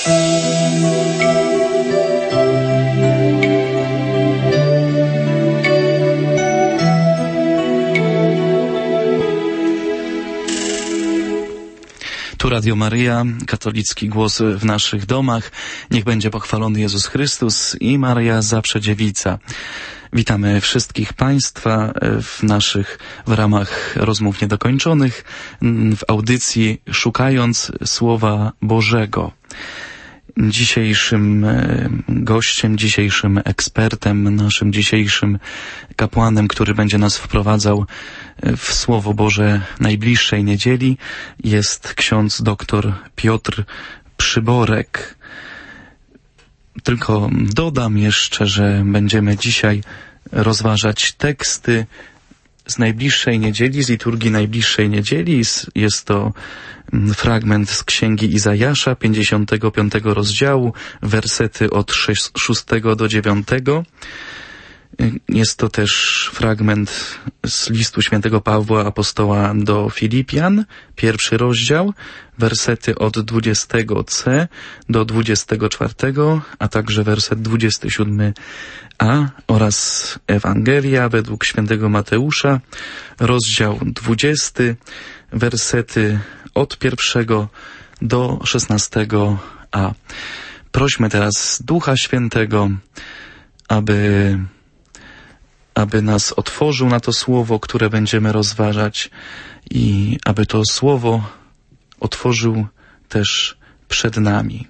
Tu Radio Maryja, katolicki głos w naszych domach. Niech będzie pochwalony Jezus Chrystus i Maryja zawsze dziewica. Witamy wszystkich Państwa w ramach rozmów niedokończonych, w audycji Szukając Słowa Bożego. Dzisiejszym gościem, dzisiejszym ekspertem, naszym dzisiejszym kapłanem, który będzie nas wprowadzał w Słowo Boże najbliższej niedzieli, jest ksiądz dr Piotr Przyborek. Tylko dodam jeszcze, że będziemy dzisiaj rozważać teksty z najbliższej niedzieli, z liturgii najbliższej niedzieli. Jest to fragment z Księgi Izajasza, 55 rozdziału, wersety od 6 do 9. Jest to też fragment z listu świętego Pawła Apostoła do Filipian, 1 rozdział, wersety od 20c do 24, a także werset 27a oraz Ewangelia według świętego Mateusza, rozdział 20, wersety od 1 do 16a. Prośmy teraz Ducha Świętego, aby nas otworzył na to słowo, które będziemy rozważać i aby to słowo otworzył też przed nami.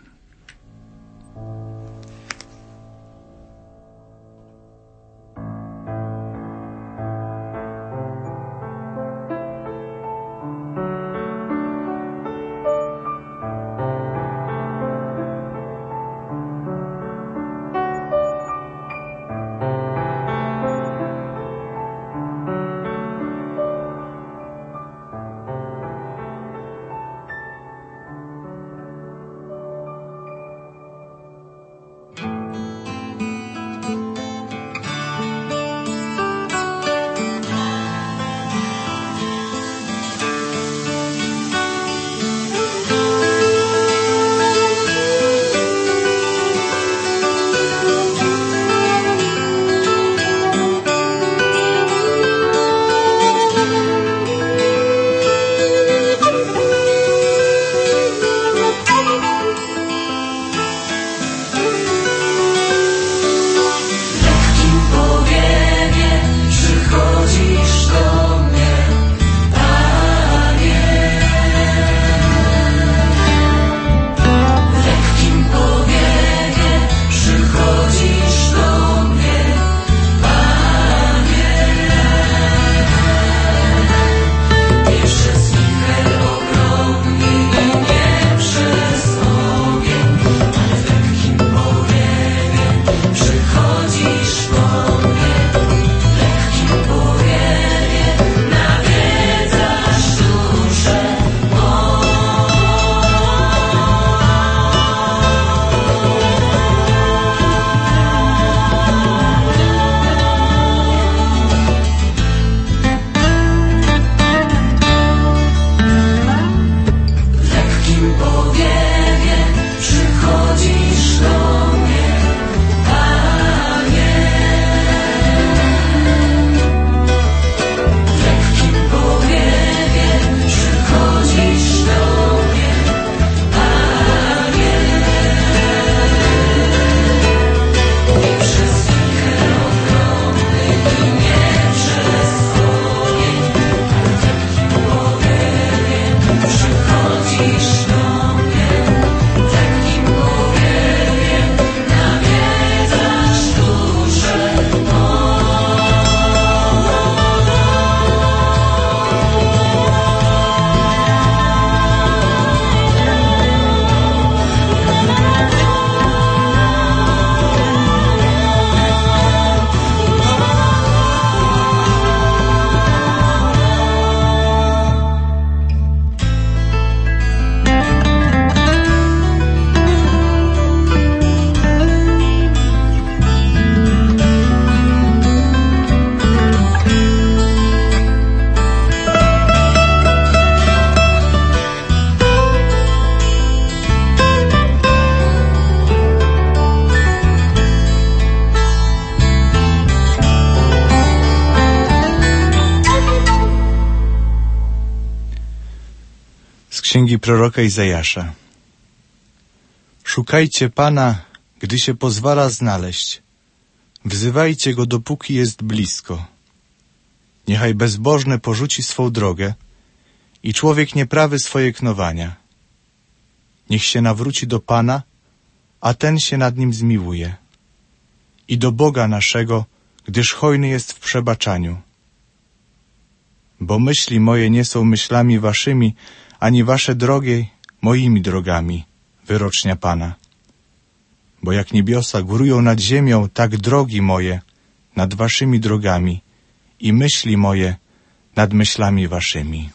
księgi proroka Izajasza. Szukajcie Pana, gdy się pozwala znaleźć. Wzywajcie Go, dopóki jest blisko. Niechaj bezbożny porzuci swą drogę i człowiek nieprawy swoje knowania. Niech się nawróci do Pana, a ten się nad nim zmiłuje. I do Boga naszego, gdyż hojny jest w przebaczaniu. Bo myśli moje nie są myślami waszymi, ani wasze drogi moimi drogami, wyrocznia Pana. Bo jak niebiosa górują nad ziemią, tak drogi moje nad waszymi drogami i myśli moje nad myślami waszymi.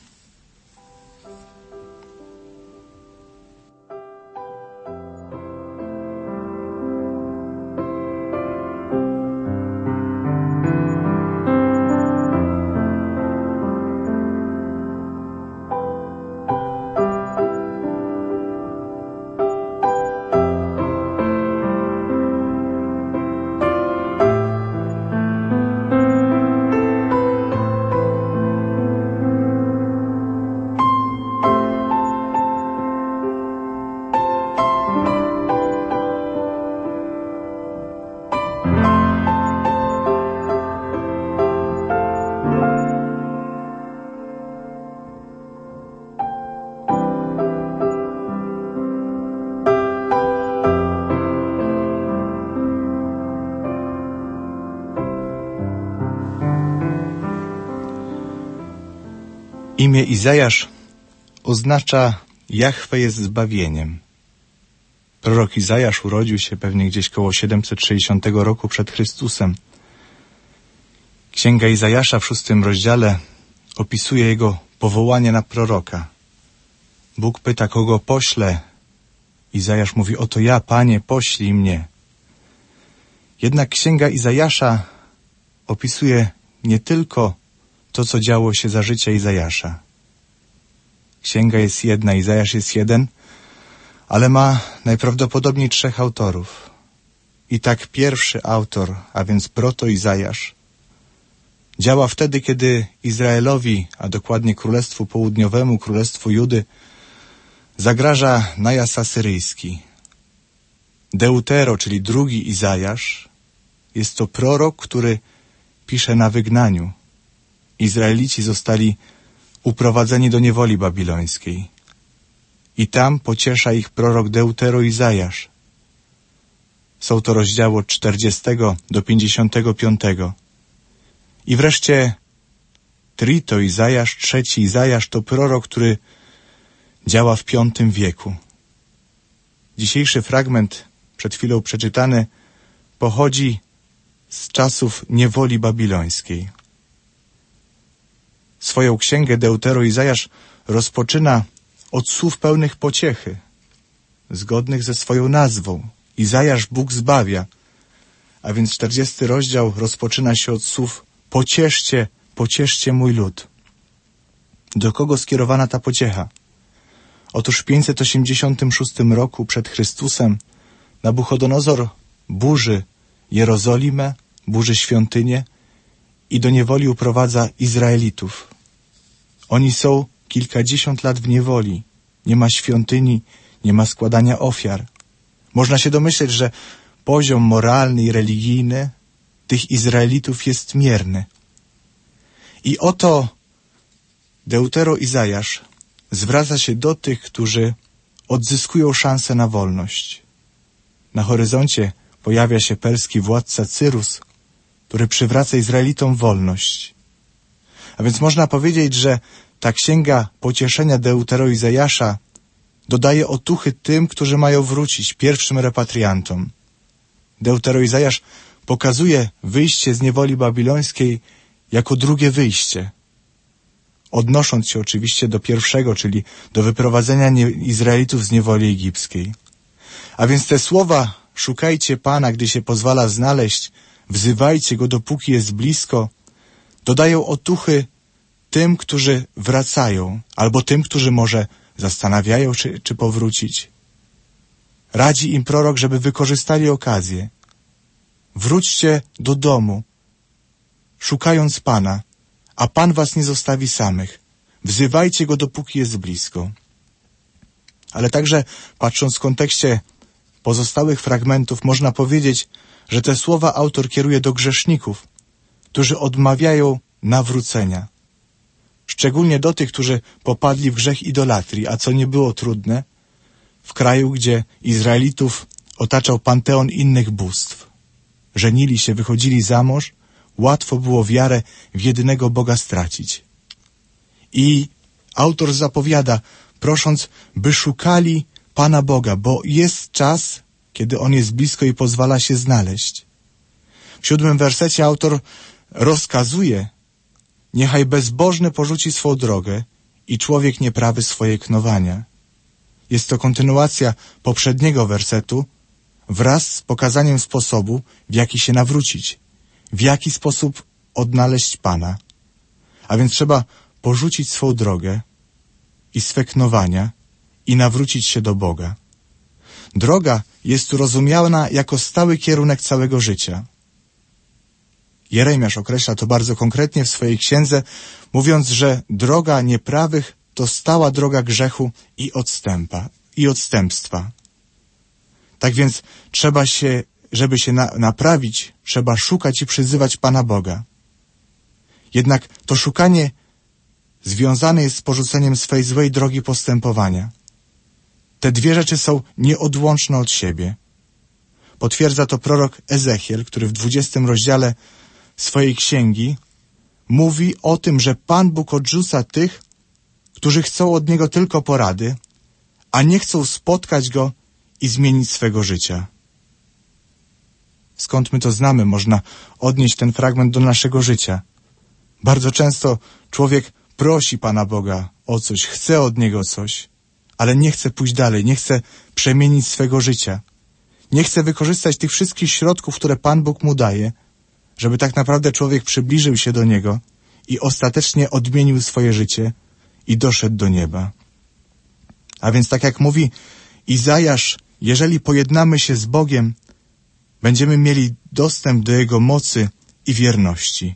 Imię Izajasz oznacza Jahwe jest zbawieniem. Prorok Izajasz urodził się pewnie gdzieś koło 760 roku przed Chrystusem. Księga Izajasza w 6 rozdziale opisuje jego powołanie na proroka. Bóg pyta, kogo pośle. Izajasz mówi, oto ja, Panie, poślij mnie. Jednak księga Izajasza opisuje nie tylko to, co działo się za życia Izajasza. Księga jest jedna, Izajasz jest jeden, ale ma najprawdopodobniej 3 autorów. I tak pierwszy autor, a więc proto-Izajasz, działa wtedy, kiedy Izraelowi, a dokładnie Królestwu Południowemu, Królestwu Judy, zagraża najazd asyryjski. Deutero, czyli drugi Izajasz, jest to prorok, który pisze na wygnaniu. Izraelici zostali uprowadzeni do niewoli babilońskiej. I tam pociesza ich prorok Deutero Izajasz. Są to rozdziały od 40 do 55. I wreszcie Trito Izajasz, trzeci Izajasz to prorok, który działa w V wieku. Dzisiejszy fragment, przed chwilą przeczytany, pochodzi z czasów niewoli babilońskiej. Swoją księgę Deutero Izajasz rozpoczyna od słów pełnych pociechy, zgodnych ze swoją nazwą. Izajasz, Bóg zbawia. A więc 40 rozdział rozpoczyna się od słów pocieszcie, pocieszcie mój lud. Do kogo skierowana ta pociecha? Otóż w 586 roku przed Chrystusem Nabuchodonozor burzy Jerozolimę, burzy świątynię i do niewoli uprowadza Izraelitów. Oni są kilkadziesiąt lat w niewoli. Nie ma świątyni, nie ma składania ofiar. Można się domyśleć, że poziom moralny i religijny tych Izraelitów jest mierny. I oto Deutero Izajasz zwraca się do tych, którzy odzyskują szansę na wolność. Na horyzoncie pojawia się perski władca Cyrus, który przywraca Izraelitom wolność. A więc można powiedzieć, że ta księga pocieszenia Deutero Izajasza dodaje otuchy tym, którzy mają wrócić, pierwszym repatriantom. Deutero Izajasz pokazuje wyjście z niewoli babilońskiej jako drugie wyjście, odnosząc się oczywiście do pierwszego, czyli do wyprowadzenia Izraelitów z niewoli egipskiej. A więc te słowa, szukajcie Pana, gdy się pozwala znaleźć, wzywajcie Go, dopóki jest blisko, dodają otuchy tym, którzy wracają, albo tym, którzy może zastanawiają, czy powrócić. Radzi im prorok, żeby wykorzystali okazję. Wróćcie do domu, szukając Pana, a Pan was nie zostawi samych. Wzywajcie Go, dopóki jest blisko. ale także patrząc w kontekście pozostałych fragmentów można powiedzieć, że te słowa autor kieruje do grzeszników, którzy odmawiają nawrócenia. Szczególnie do tych, którzy popadli w grzech idolatrii, a co nie było trudne, w kraju, gdzie Izraelitów otaczał panteon innych bóstw. Żenili się, wychodzili za mąż, łatwo było wiarę w jedynego Boga stracić. I autor zapowiada, prosząc, by szukali Pana Boga, bo jest czas, kiedy On jest blisko i pozwala się znaleźć. W 7 wersecie autor rozkazuje, niechaj bezbożny porzuci swą drogę i człowiek nieprawy swoje knowania. Jest to kontynuacja poprzedniego wersetu wraz z pokazaniem sposobu, w jaki się nawrócić, w jaki sposób odnaleźć Pana. A więc trzeba porzucić swą drogę i swe knowania i nawrócić się do Boga. Droga jest tu rozumiana jako stały kierunek całego życia. Jeremiasz określa to bardzo konkretnie w swojej księdze, mówiąc, że droga nieprawych to stała droga grzechu i odstępstwa. Tak więc trzeba się, żeby się naprawić, trzeba szukać i przyzywać Pana Boga. Jednak to szukanie związane jest z porzuceniem swej złej drogi postępowania. Te dwie rzeczy są nieodłączne od siebie. Potwierdza to prorok Ezechiel, który w 20 rozdziale swojej księgi mówi o tym, że Pan Bóg odrzuca tych, którzy chcą od Niego tylko porady, a nie chcą spotkać Go i zmienić swego życia. Skąd my to znamy? Można odnieść ten fragment do naszego życia. Bardzo często człowiek prosi Pana Boga o coś, chce od Niego coś, ale nie chce pójść dalej, nie chce przemienić swego życia. Nie chce wykorzystać tych wszystkich środków, które Pan Bóg mu daje, żeby tak naprawdę człowiek przybliżył się do Niego i ostatecznie odmienił swoje życie i doszedł do nieba. A więc tak jak mówi Izajasz, jeżeli pojednamy się z Bogiem, będziemy mieli dostęp do Jego mocy i wierności.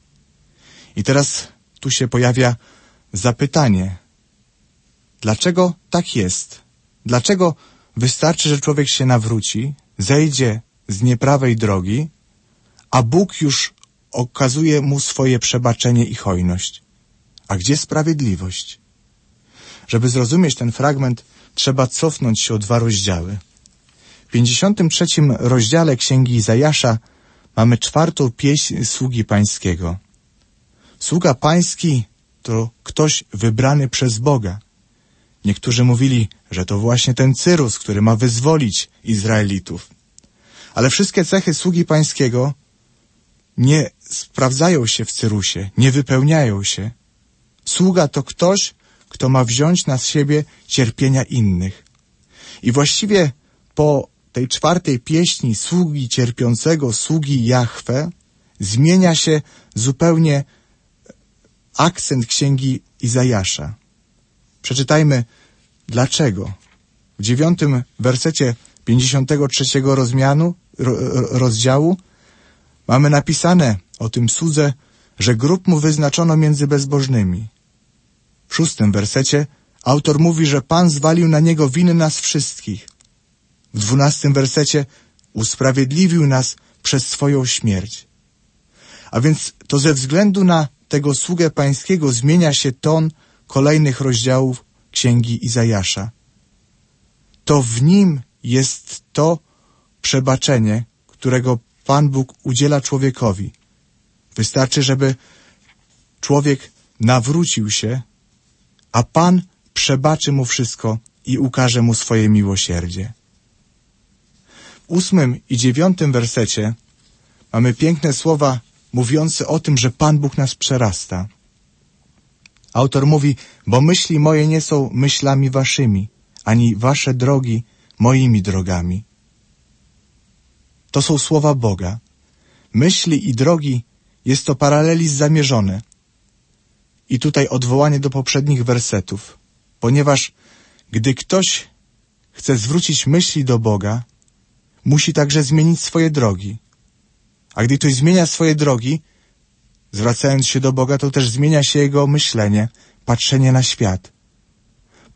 I teraz tu się pojawia zapytanie. Dlaczego tak jest? Dlaczego wystarczy, że człowiek się nawróci, zejdzie z nieprawej drogi, a Bóg już okazuje mu swoje przebaczenie i hojność? A gdzie sprawiedliwość? Żeby zrozumieć ten fragment, trzeba cofnąć się o 2 rozdziały. W 53 rozdziale Księgi Izajasza mamy 4. pieśń sługi pańskiego. Sługa pański to ktoś wybrany przez Boga. Niektórzy mówili, że to właśnie ten Cyrus, który ma wyzwolić Izraelitów. Ale wszystkie cechy sługi pańskiego nie sprawdzają się w Cyrusie, nie wypełniają się. Sługa to ktoś, kto ma wziąć na siebie cierpienia innych. I właściwie po tej 4. pieśni sługi cierpiącego, sługi Jahwe, zmienia się zupełnie akcent Księgi Izajasza. Przeczytajmy dlaczego. W 9 wersecie 53 rozdziału mamy napisane o tym słudze, że grób mu wyznaczono między bezbożnymi. W 6 wersecie autor mówi, że Pan zwalił na niego winy nas wszystkich. W 12 wersecie usprawiedliwił nas przez swoją śmierć. A więc to ze względu na tego sługę pańskiego zmienia się ton kolejnych rozdziałów Księgi Izajasza. To w nim jest to przebaczenie, którego Pan Bóg udziela człowiekowi. Wystarczy, żeby człowiek nawrócił się, a Pan przebaczy mu wszystko i ukaże mu swoje miłosierdzie. W 8 i 9 wersecie mamy piękne słowa mówiące o tym, że Pan Bóg nas przerasta. Autor mówi, bo myśli moje nie są myślami waszymi, ani wasze drogi moimi drogami. To są słowa Boga. Myśli i drogi jest to paralelizm zamierzony. I tutaj odwołanie do poprzednich wersetów, ponieważ gdy ktoś chce zwrócić myśli do Boga, musi także zmienić swoje drogi. A gdy ktoś zmienia swoje drogi, zwracając się do Boga, to też zmienia się jego myślenie, patrzenie na świat.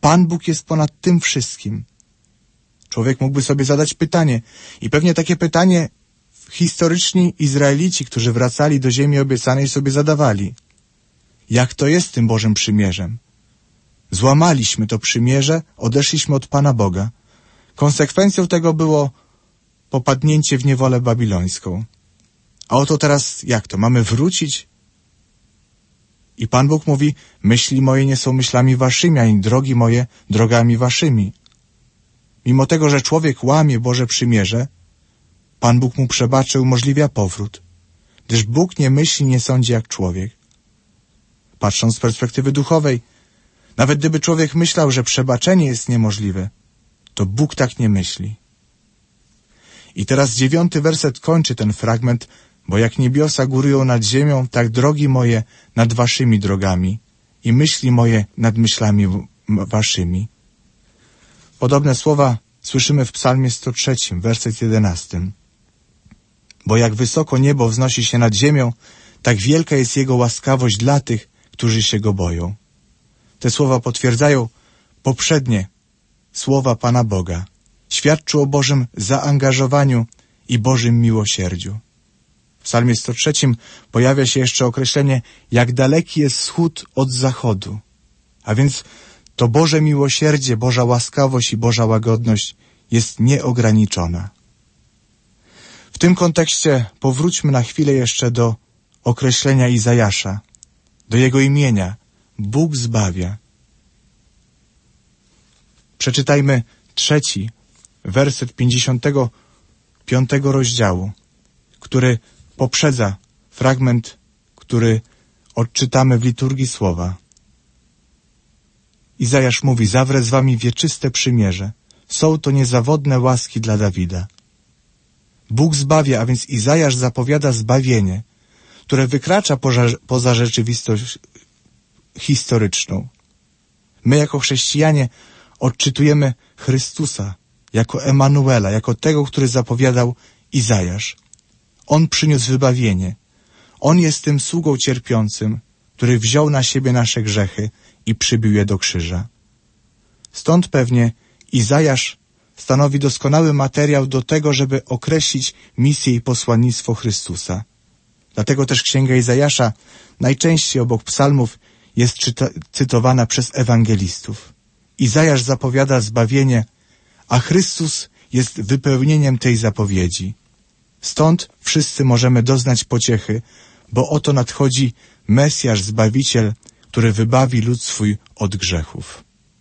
Pan Bóg jest ponad tym wszystkim. Człowiek mógłby sobie zadać pytanie i pewnie takie pytanie historyczni Izraelici, którzy wracali do ziemi obiecanej, sobie zadawali. Jak to jest z tym Bożym przymierzem? Złamaliśmy to przymierze, odeszliśmy od Pana Boga. Konsekwencją tego było popadnięcie w niewolę babilońską. A oto teraz jak to? Mamy wrócić? I Pan Bóg mówi, myśli moje nie są myślami waszymi, ani drogi moje drogami waszymi. Mimo tego, że człowiek łamie Boże przymierze, Pan Bóg mu przebaczy, umożliwia powrót. Gdyż Bóg nie myśli, nie sądzi jak człowiek. Patrząc z perspektywy duchowej, nawet gdyby człowiek myślał, że przebaczenie jest niemożliwe, to Bóg tak nie myśli. I teraz 9 werset kończy ten fragment, bo jak niebiosa górują nad ziemią, tak drogi moje nad waszymi drogami i myśli moje nad myślami waszymi. Podobne słowa słyszymy w psalmie 103, werset 11. Bo jak wysoko niebo wznosi się nad ziemią, tak wielka jest Jego łaskawość dla tych, którzy się Go boją. Te słowa potwierdzają poprzednie słowa Pana Boga. Świadczą o Bożym zaangażowaniu i Bożym miłosierdziu. W psalmie 103 pojawia się jeszcze określenie, jak daleki jest wschód od zachodu. A więc to Boże miłosierdzie, Boża łaskawość i Boża łagodność jest nieograniczona. W tym kontekście powróćmy na chwilę jeszcze do określenia Izajasza, do jego imienia. Bóg zbawia. Przeczytajmy 3 werset 55 rozdziału, który poprzedza fragment, który odczytamy w liturgii słowa. Izajasz mówi, zawrę z wami wieczyste przymierze. Są to niezawodne łaski dla Dawida. Bóg zbawia, a więc Izajasz zapowiada zbawienie, które wykracza poza rzeczywistość historyczną. My jako chrześcijanie odczytujemy Chrystusa jako Emanuela, jako tego, który zapowiadał Izajasz. On przyniósł wybawienie. On jest tym sługą cierpiącym, który wziął na siebie nasze grzechy i przybił je do krzyża. Stąd pewnie Izajasz stanowi doskonały materiał do tego, żeby określić misję i posłannictwo Chrystusa. Dlatego też Księga Izajasza najczęściej obok psalmów jest cytowana przez ewangelistów. Izajasz zapowiada zbawienie, a Chrystus jest wypełnieniem tej zapowiedzi. Stąd wszyscy możemy doznać pociechy, bo oto nadchodzi Mesjasz, Zbawiciel, który wybawi lud swój od grzechów.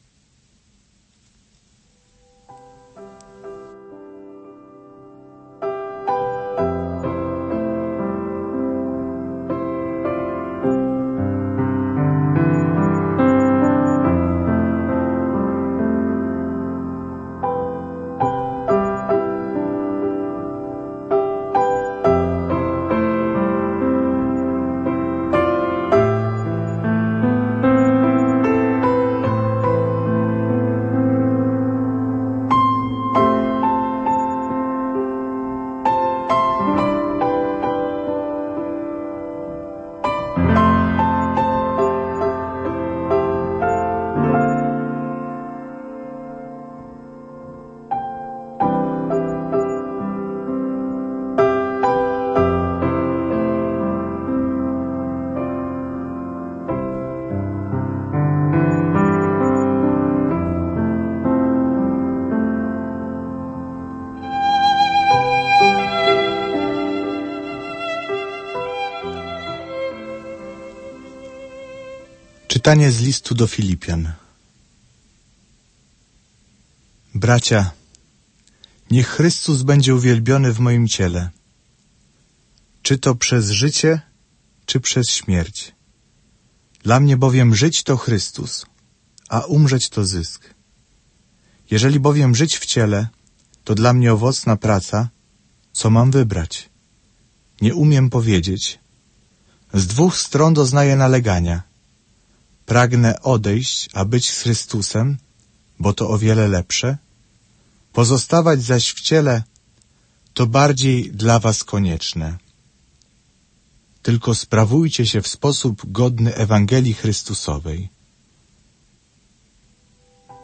Czytanie z listu do Filipian. Bracia, niech Chrystus będzie uwielbiony w moim ciele, czy to przez życie, czy przez śmierć. Dla mnie bowiem żyć to Chrystus, a umrzeć to zysk. Jeżeli bowiem żyć w ciele, to dla mnie owocna praca, co mam wybrać? Nie umiem powiedzieć. Z dwóch stron doznaję nalegania. Pragnę odejść, a być z Chrystusem, bo to o wiele lepsze. Pozostawać zaś w ciele to bardziej dla was konieczne. Tylko sprawujcie się w sposób godny Ewangelii Chrystusowej.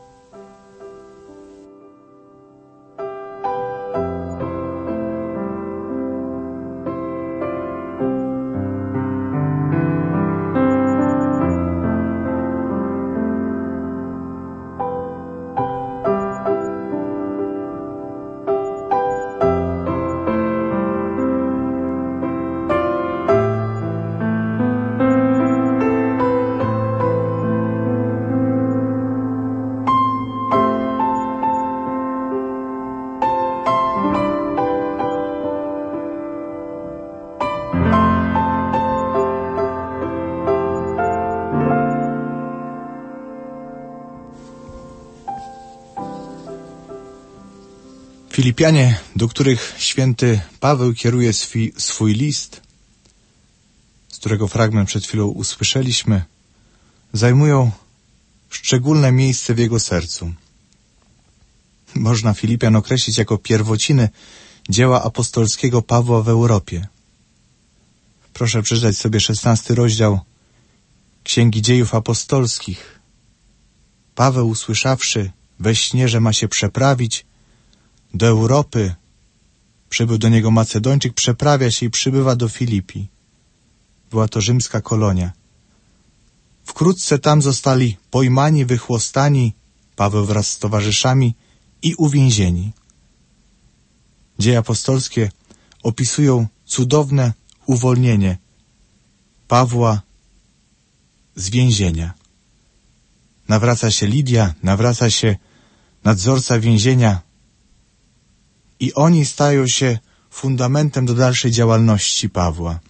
Filipianie, do których święty Paweł kieruje swój list, z którego fragment przed chwilą usłyszeliśmy, zajmują szczególne miejsce w jego sercu. Można Filipian określić jako pierwociny dzieła apostolskiego Pawła w Europie. Proszę przeczytać sobie 16 rozdział Księgi Dziejów Apostolskich. Paweł, usłyszawszy we śnie, że ma się przeprawić do Europy, przybył do niego Macedończyk, przeprawia się i przybywa do Filipi. Była to rzymska kolonia. Wkrótce tam zostali pojmani, wychłostani, Paweł wraz z towarzyszami i uwięzieni. Dzieje apostolskie opisują cudowne uwolnienie Pawła z więzienia. Nawraca się Lidia, nawraca się nadzorca więzienia i oni stają się fundamentem do dalszej działalności Pawła.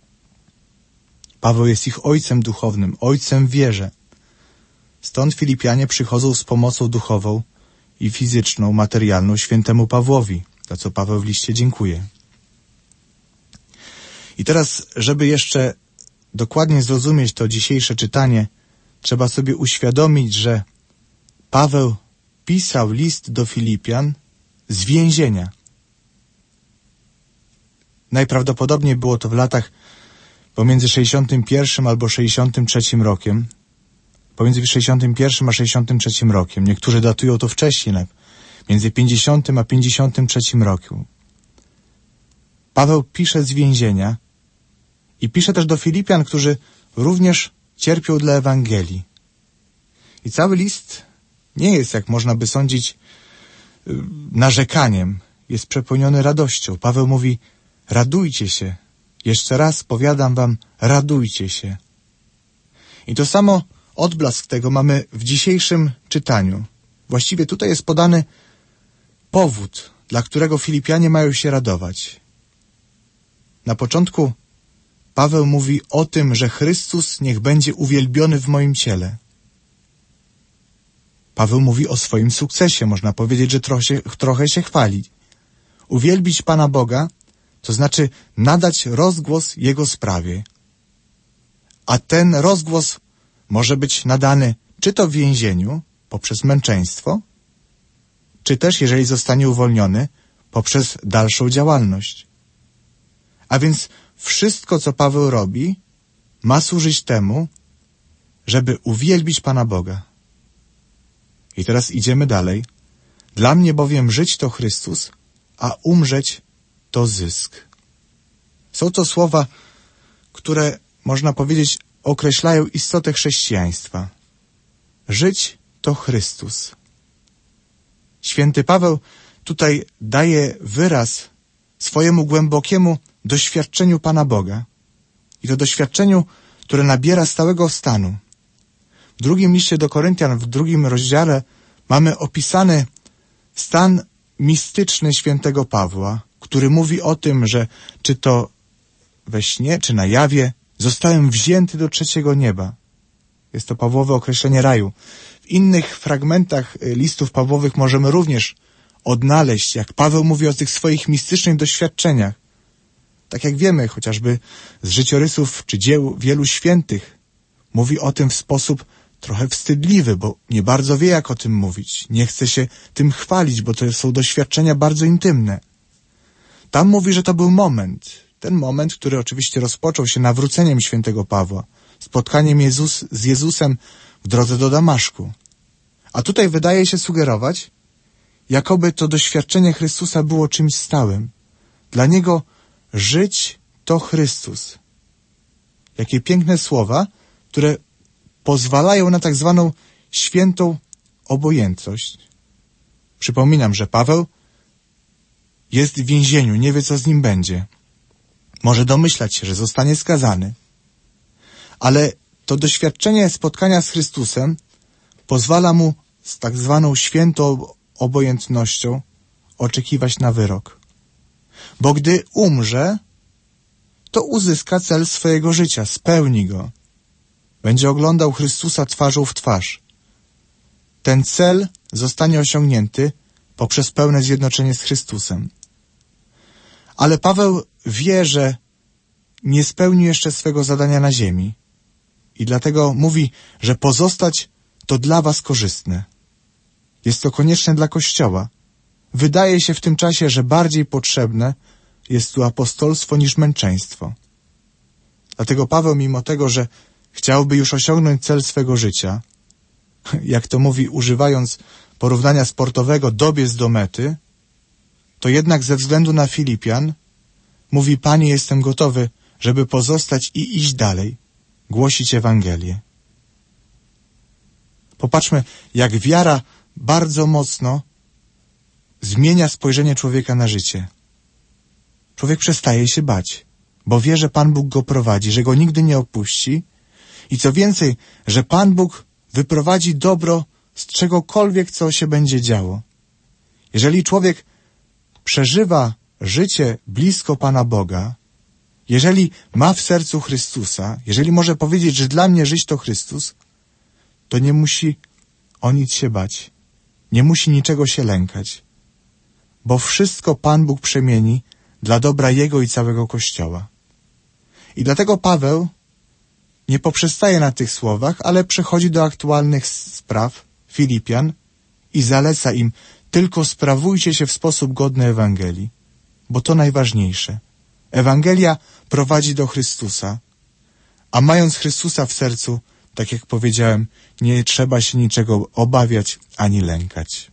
Paweł jest ich ojcem duchownym, ojcem w wierze. Stąd Filipianie przychodzą z pomocą duchową i fizyczną, materialną świętemu Pawłowi, za co Paweł w liście dziękuje. I teraz, żeby jeszcze dokładnie zrozumieć to dzisiejsze czytanie, trzeba sobie uświadomić, że Paweł pisał list do Filipian z więzienia. Najprawdopodobniej było to w latach pomiędzy 61 albo 63 rokiem. Pomiędzy 61 a 63 rokiem. Niektórzy datują to wcześniej, między 50 a 53 rokiem. Paweł pisze z więzienia i pisze też do Filipian, którzy również cierpią dla Ewangelii. I cały list nie jest, jak można by sądzić, narzekaniem. Jest przepełniony radością. Paweł mówi, radujcie się. Jeszcze raz powiadam wam, radujcie się. I to samo odblask tego mamy w dzisiejszym czytaniu. Właściwie tutaj jest podany powód, dla którego Filipianie mają się radować. Na początku Paweł mówi o tym, że Chrystus niech będzie uwielbiony w moim ciele. Paweł mówi o swoim sukcesie, można powiedzieć, że trochę się chwali. Uwielbić Pana Boga, to znaczy nadać rozgłos Jego sprawie. A ten rozgłos może być nadany czy to w więzieniu, poprzez męczeństwo, czy też, jeżeli zostanie uwolniony, poprzez dalszą działalność. A więc wszystko, co Paweł robi, ma służyć temu, żeby uwielbić Pana Boga. I teraz idziemy dalej. Dla mnie bowiem żyć to Chrystus, a umrzeć to zysk. Są to słowa, które, można powiedzieć, określają istotę chrześcijaństwa. Żyć to Chrystus. Święty Paweł tutaj daje wyraz swojemu głębokiemu doświadczeniu Pana Boga. I to doświadczeniu, które nabiera stałego stanu. W drugim liście do Koryntian, w 2 rozdziale, mamy opisany stan mistyczny świętego Pawła, który mówi o tym, że czy to we śnie, czy na jawie, zostałem wzięty do 3. nieba. Jest to Pawłowe określenie raju. W innych fragmentach listów Pawłowych możemy również odnaleźć, jak Paweł mówi o tych swoich mistycznych doświadczeniach. Tak jak wiemy, chociażby z życiorysów czy dzieł wielu świętych, mówi o tym w sposób trochę wstydliwy, bo nie bardzo wie, jak o tym mówić. Nie chce się tym chwalić, bo to są doświadczenia bardzo intymne. Tam mówi, że to był moment. Ten moment, który oczywiście rozpoczął się nawróceniem świętego Pawła, spotkaniem z Jezusem w drodze do Damaszku. A tutaj wydaje się sugerować, jakoby to doświadczenie Chrystusa było czymś stałym. Dla Niego żyć to Chrystus. Jakie piękne słowa, które pozwalają na tak zwaną świętą obojętność. Przypominam, że Paweł jest w więzieniu, nie wie, co z nim będzie. Może domyślać się, że zostanie skazany. Ale to doświadczenie spotkania z Chrystusem pozwala mu z tak zwaną świętą obojętnością oczekiwać na wyrok. Bo gdy umrze, to uzyska cel swojego życia, spełni go. Będzie oglądał Chrystusa twarzą w twarz. Ten cel zostanie osiągnięty poprzez pełne zjednoczenie z Chrystusem. Ale Paweł wie, że nie spełnił jeszcze swego zadania na ziemi i dlatego mówi, że pozostać to dla was korzystne. Jest to konieczne dla Kościoła. Wydaje się w tym czasie, że bardziej potrzebne jest tu apostolstwo niż męczeństwo. Dlatego Paweł, mimo tego, że chciałby już osiągnąć cel swego życia, jak to mówi, używając porównania sportowego, dobiec do mety, to jednak ze względu na Filipian mówi: Panie, jestem gotowy, żeby pozostać i iść dalej, głosić Ewangelię. Popatrzmy, jak wiara bardzo mocno zmienia spojrzenie człowieka na życie. Człowiek przestaje się bać, bo wie, że Pan Bóg go prowadzi, że go nigdy nie opuści i co więcej, że Pan Bóg wyprowadzi dobro z czegokolwiek, co się będzie działo. Jeżeli człowiek przeżywa życie blisko Pana Boga, jeżeli ma w sercu Chrystusa, jeżeli może powiedzieć, że dla mnie żyć to Chrystus, to nie musi o nic się bać, nie musi niczego się lękać, bo wszystko Pan Bóg przemieni dla dobra Jego i całego Kościoła. I dlatego Paweł nie poprzestaje na tych słowach, ale przechodzi do aktualnych spraw Filipian i zaleca im: tylko sprawujcie się w sposób godny Ewangelii, bo to najważniejsze. Ewangelia prowadzi do Chrystusa, a mając Chrystusa w sercu, tak jak powiedziałem, nie trzeba się niczego obawiać ani lękać.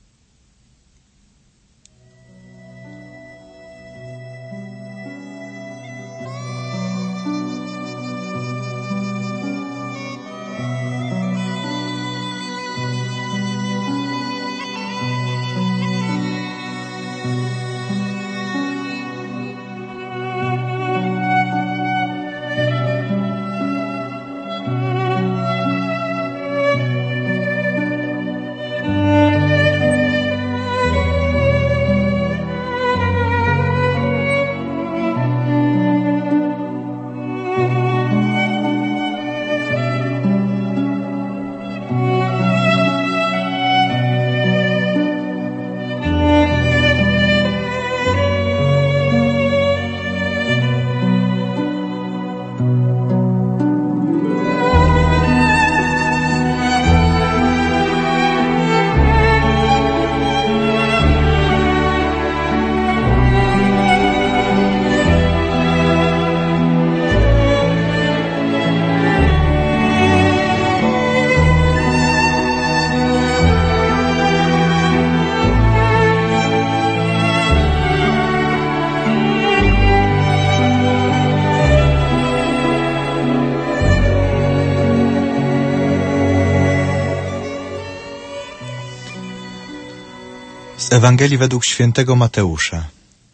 Z Ewangelii według świętego Mateusza.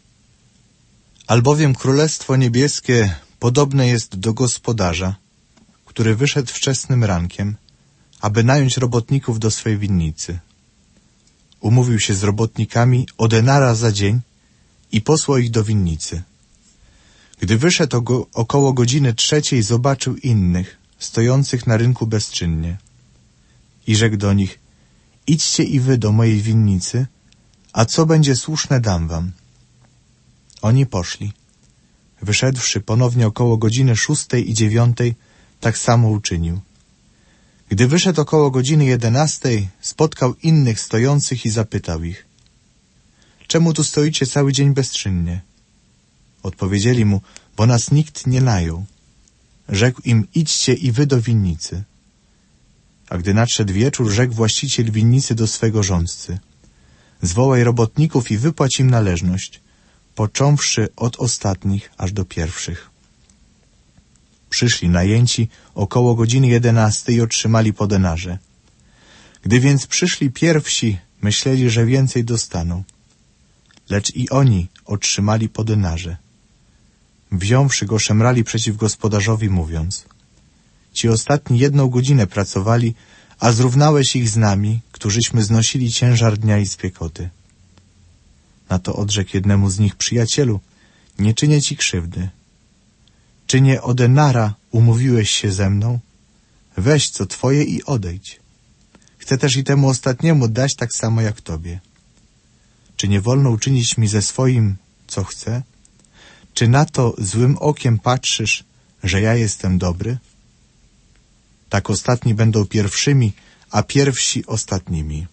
Albowiem Królestwo Niebieskie podobne jest do gospodarza, który wyszedł wczesnym rankiem, aby nająć robotników do swej winnicy. Umówił się z robotnikami o denara za dzień i posłał ich do winnicy. Gdy wyszedł około godziny 3, zobaczył innych, stojących na rynku bezczynnie. I rzekł do nich: idźcie i wy do mojej winnicy, a co będzie słuszne, dam wam. Oni poszli. Wyszedłszy ponownie około godziny 6 i 9, tak samo uczynił. Gdy wyszedł około godziny 11, spotkał innych stojących i zapytał ich: czemu tu stoicie cały dzień bezczynnie? Odpowiedzieli mu: bo nas nikt nie najął. Rzekł im: idźcie i wy do winnicy. A gdy nadszedł wieczór, rzekł właściciel winnicy do swego rządcy: zwołaj robotników i wypłać im należność, począwszy od ostatnich aż do pierwszych. Przyszli najęci około godziny 11 i otrzymali po denarze. Gdy więc przyszli pierwsi, myśleli, że więcej dostaną. Lecz i oni otrzymali po denarze. Wziąwszy go, szemrali przeciw gospodarzowi, mówiąc: ci ostatni 1 godzinę pracowali, a zrównałeś ich z nami, którzyśmy znosili ciężar dnia i spiekoty. Na to odrzekł jednemu z nich: przyjacielu, nie czynię ci krzywdy. Czy nie o denara umówiłeś się ze mną? Weź co twoje i odejdź. Chcę też i temu ostatniemu dać tak samo jak tobie. Czy nie wolno uczynić mi ze swoim, co chcę? Czy na to złym okiem patrzysz, że ja jestem dobry? Tak ostatni będą pierwszymi, a pierwsi ostatnimi.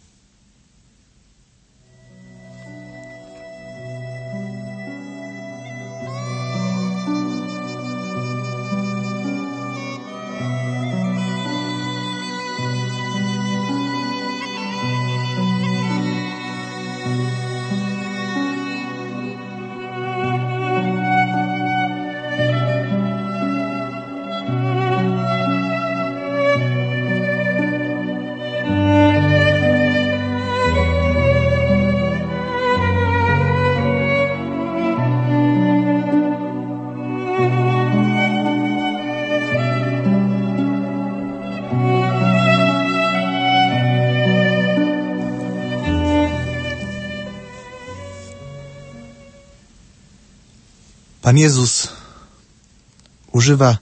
Pan Jezus używa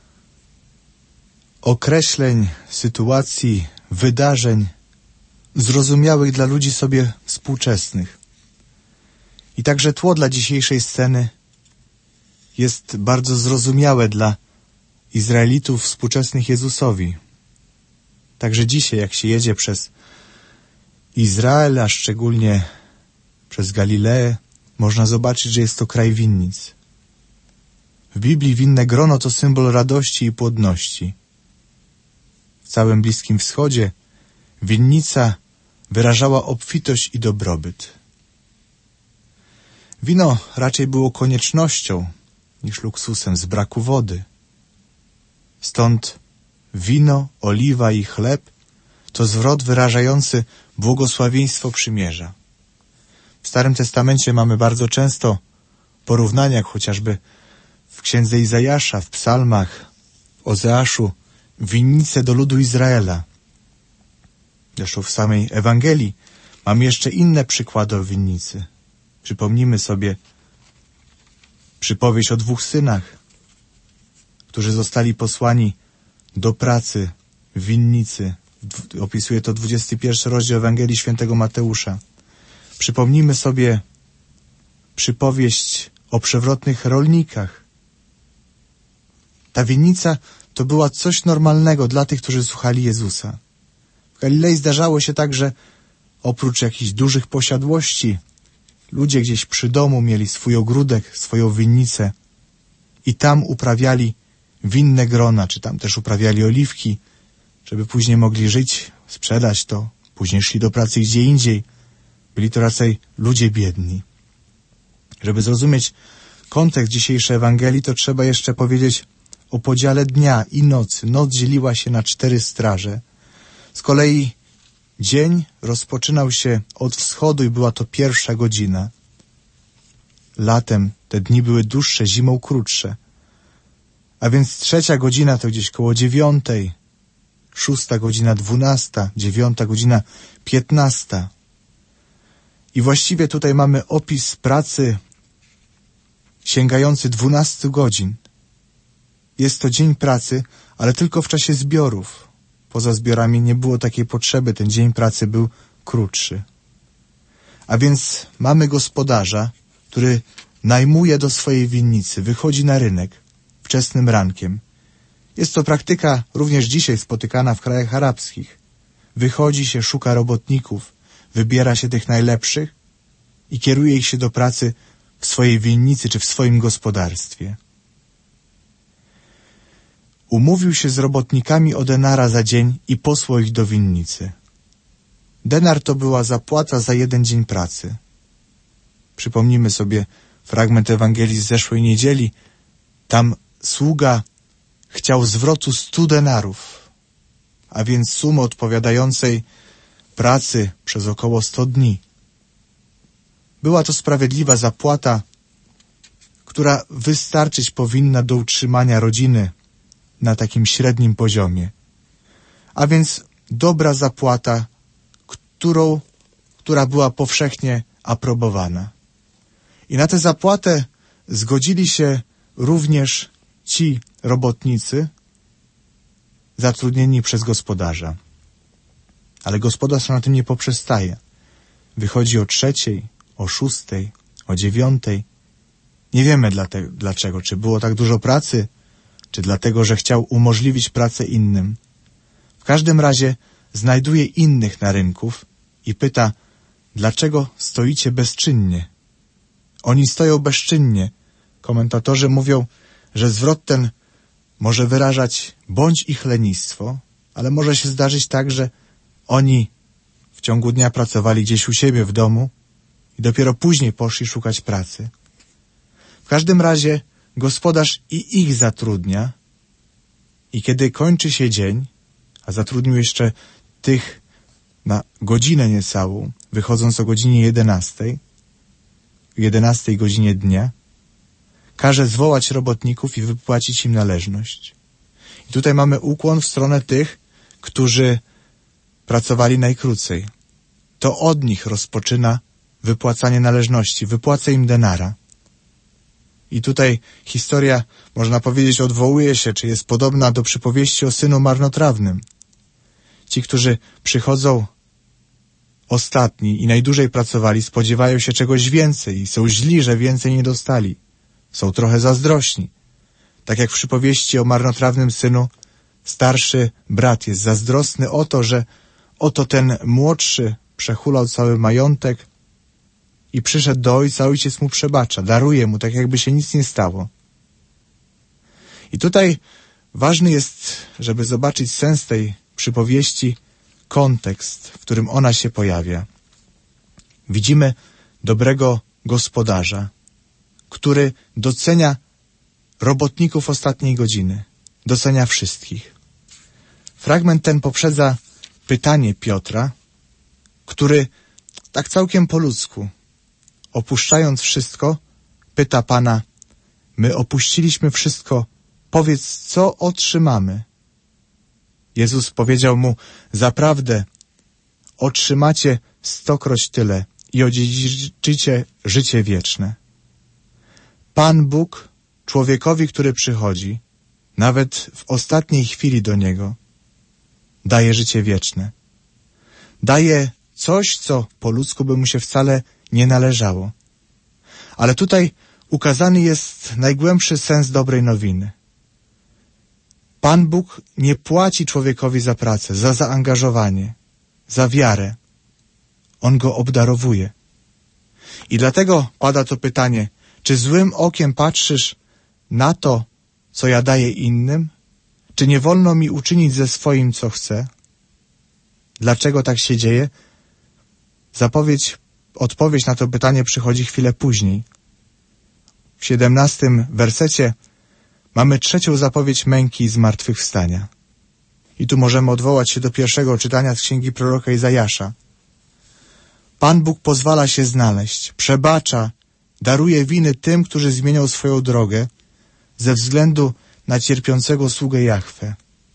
określeń, sytuacji, wydarzeń zrozumiałych dla ludzi sobie współczesnych. I także tło dla dzisiejszej sceny jest bardzo zrozumiałe dla Izraelitów współczesnych Jezusowi. Także dzisiaj, jak się jedzie przez Izrael, a szczególnie przez Galileę, można zobaczyć, że jest to kraj winnic. W Biblii winne grono to symbol radości i płodności. W całym Bliskim Wschodzie winnica wyrażała obfitość i dobrobyt. Wino raczej było koniecznością niż luksusem z braku wody. Stąd wino, oliwa i chleb to zwrot wyrażający błogosławieństwo przymierza. W Starym Testamencie mamy bardzo często porównania, jak chociażby w księdze Izajasza, w psalmach, w Ozeaszu, winnice do ludu Izraela. Zresztą w samej Ewangelii mamy jeszcze inne przykłady o winnicy. Przypomnijmy sobie przypowieść o 2 synach, którzy zostali posłani do pracy w winnicy. Opisuje to 21 rozdział Ewangelii Świętego Mateusza. Przypomnijmy sobie przypowieść o przewrotnych rolnikach. Ta winnica to była coś normalnego dla tych, którzy słuchali Jezusa. W Galilei zdarzało się tak, że oprócz jakichś dużych posiadłości ludzie gdzieś przy domu mieli swój ogródek, swoją winnicę i tam uprawiali winne grona, czy tam też uprawiali oliwki, żeby później mogli żyć, sprzedać to, później szli do pracy gdzie indziej. Byli to raczej ludzie biedni. Żeby zrozumieć kontekst dzisiejszej Ewangelii, to trzeba jeszcze powiedzieć o podziale dnia i nocy. Noc dzieliła się na 4 straże. Z kolei dzień rozpoczynał się od wschodu i była to 1 godzina. Latem te dni były dłuższe, zimą krótsze. A więc 3 godzina to gdzieś koło 9, 6 godzina 12, 9 godzina 15. I właściwie tutaj mamy opis pracy sięgający 12 godzin. Jest to dzień pracy, ale tylko w czasie zbiorów. Poza zbiorami nie było takiej potrzeby, ten dzień pracy był krótszy. A więc mamy gospodarza, który najmuje do swojej winnicy, wychodzi na rynek wczesnym rankiem. Jest to praktyka również dzisiaj spotykana w krajach arabskich. Wychodzi się, szuka robotników, wybiera się tych najlepszych i kieruje ich się do pracy w swojej winnicy czy w swoim gospodarstwie. Umówił się z robotnikami o denara za dzień i posłał ich do winnicy. Denar to była zapłata za 1 dzień pracy. Przypomnijmy sobie fragment Ewangelii z zeszłej niedzieli. Tam sługa chciał zwrotu 100 denarów, a więc sumy odpowiadającej pracy przez około 100 dni. Była to sprawiedliwa zapłata, która wystarczyć powinna do utrzymania rodziny na takim średnim poziomie. A więc dobra zapłata, która była powszechnie aprobowana. I na tę zapłatę zgodzili się również ci robotnicy zatrudnieni przez gospodarza. Ale gospodarz na tym nie poprzestaje. Wychodzi o 3, o 6, o 9. Nie wiemy dlaczego. Czy było tak dużo pracy, czy dlatego, że chciał umożliwić pracę innym. W każdym razie znajduje innych na rynków i pyta, dlaczego stoicie bezczynnie? Oni stoją bezczynnie. Komentatorzy mówią, że zwrot ten może wyrażać bądź ich lenistwo, ale może się zdarzyć tak, że oni w ciągu dnia pracowali gdzieś u siebie w domu i dopiero później poszli szukać pracy. W każdym razie gospodarz i ich zatrudnia i kiedy kończy się dzień, a zatrudnił jeszcze tych na godzinę niecałą, wychodząc o godzinie 11 godzinie dnia, każe zwołać robotników i wypłacić im należność. I tutaj mamy ukłon w stronę tych, którzy pracowali najkrócej. To od nich rozpoczyna wypłacanie należności, wypłaca im denara. I tutaj historia, można powiedzieć, odwołuje się, czy jest podobna do przypowieści o synu marnotrawnym. Ci, którzy przychodzą ostatni i najdłużej pracowali, spodziewają się czegoś więcej i są źli, że więcej nie dostali. Są trochę zazdrośni. Tak jak w przypowieści o marnotrawnym synu, starszy brat jest zazdrosny o to, że oto ten młodszy przehulał cały majątek i przyszedł do ojca, ojciec mu przebacza, daruje mu, tak jakby się nic nie stało. I tutaj ważny jest, żeby zobaczyć sens tej przypowieści, kontekst, w którym ona się pojawia. Widzimy dobrego gospodarza, który docenia robotników ostatniej godziny, docenia wszystkich. Fragment ten poprzedza pytanie Piotra, który tak całkiem po ludzku, opuszczając wszystko, pyta Pana, my opuściliśmy wszystko, powiedz, co otrzymamy? Jezus powiedział mu, zaprawdę otrzymacie 100-kroć tyle i odziedziczycie życie wieczne. Pan Bóg człowiekowi, który przychodzi, nawet w ostatniej chwili do niego, daje życie wieczne. Daje coś, co po ludzku by mu się wcale nie należało. Ale tutaj ukazany jest najgłębszy sens dobrej nowiny. Pan Bóg nie płaci człowiekowi za pracę, za zaangażowanie, za wiarę. On go obdarowuje. I dlatego pada to pytanie, czy złym okiem patrzysz na to, co ja daję innym? Czy nie wolno mi uczynić ze swoim, co chcę? Dlaczego tak się dzieje? Odpowiedź na to pytanie przychodzi chwilę później. W 17 wersecie mamy trzecią zapowiedź męki i zmartwychwstania. I tu możemy odwołać się do pierwszego czytania z księgi proroka Izajasza. Pan Bóg pozwala się znaleźć, przebacza, daruje winy tym, którzy zmienią swoją drogę ze względu na cierpiącego sługę Jahwe.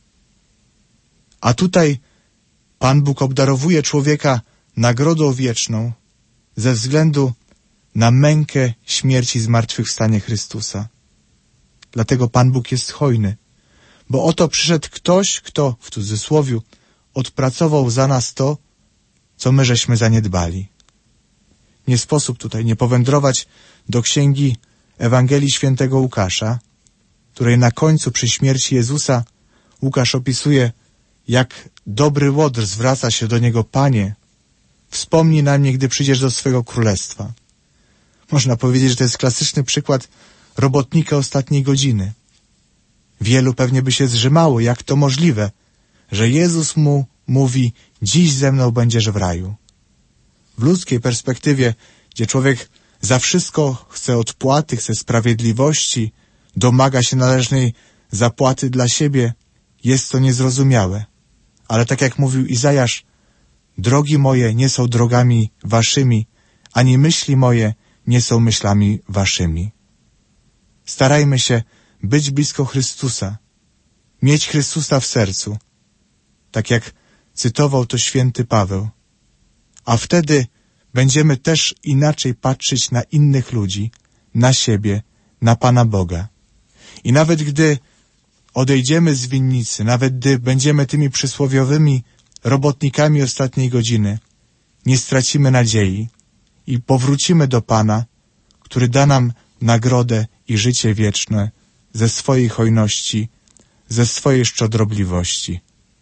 A tutaj Pan Bóg obdarowuje człowieka nagrodą wieczną ze względu na mękę śmierci i zmartwychwstanie Chrystusa. Dlatego Pan Bóg jest hojny, bo oto przyszedł ktoś, kto, w cudzysłowiu, odpracował za nas to, co my żeśmy zaniedbali. Nie sposób tutaj nie powędrować do księgi Ewangelii Świętego Łukasza, której na końcu przy śmierci Jezusa Łukasz opisuje, jak dobry łotr zwraca się do niego, Panie, wspomnij na mnie, gdy przyjdziesz do swego królestwa. Można powiedzieć, że to jest klasyczny przykład robotnika ostatniej godziny. Wielu pewnie by się zrzymało, jak to możliwe, że Jezus mu mówi, dziś ze mną będziesz w raju. W ludzkiej perspektywie, gdzie człowiek za wszystko chce odpłaty, chce sprawiedliwości, domaga się należnej zapłaty dla siebie, jest to niezrozumiałe. Ale tak jak mówił Izajasz, drogi moje nie są drogami waszymi, ani myśli moje nie są myślami waszymi. Starajmy się być blisko Chrystusa, mieć Chrystusa w sercu, tak jak cytował to święty Paweł. A wtedy będziemy też inaczej patrzeć na innych ludzi, na siebie, na Pana Boga. I nawet gdy odejdziemy z winnicy, nawet gdy będziemy tymi przysłowiowymi robotnikami ostatniej godziny, nie stracimy nadziei i powrócimy do Pana, który da nam nagrodę i życie wieczne ze swojej hojności, ze swojej szczodrobliwości.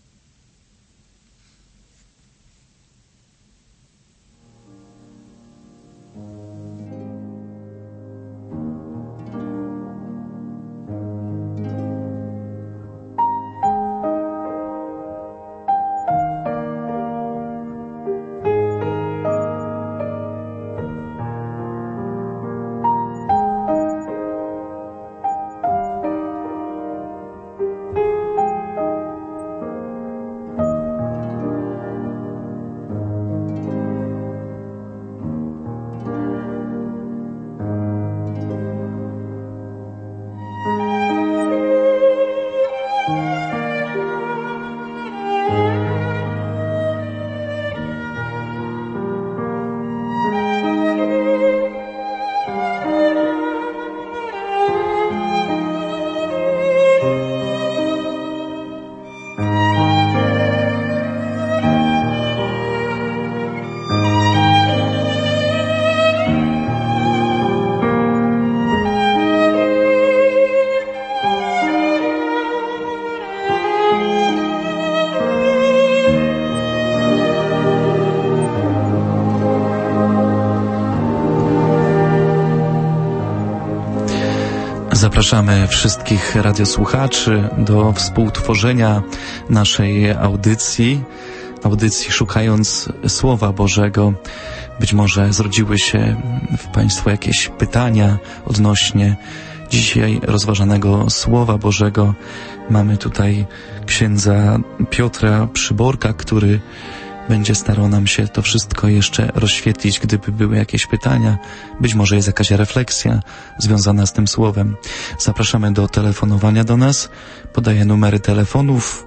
Zapraszamy wszystkich radiosłuchaczy do współtworzenia naszej audycji Szukając Słowa Bożego. Być może zrodziły się w Państwu jakieś pytania odnośnie dzisiaj rozważanego Słowa Bożego. Mamy tutaj księdza Piotra Przyborka, który będzie starał nam się to wszystko jeszcze rozświetlić, gdyby były jakieś pytania. Być może jest jakaś refleksja związana z tym słowem. Zapraszamy do telefonowania do nas. Podaję numery telefonów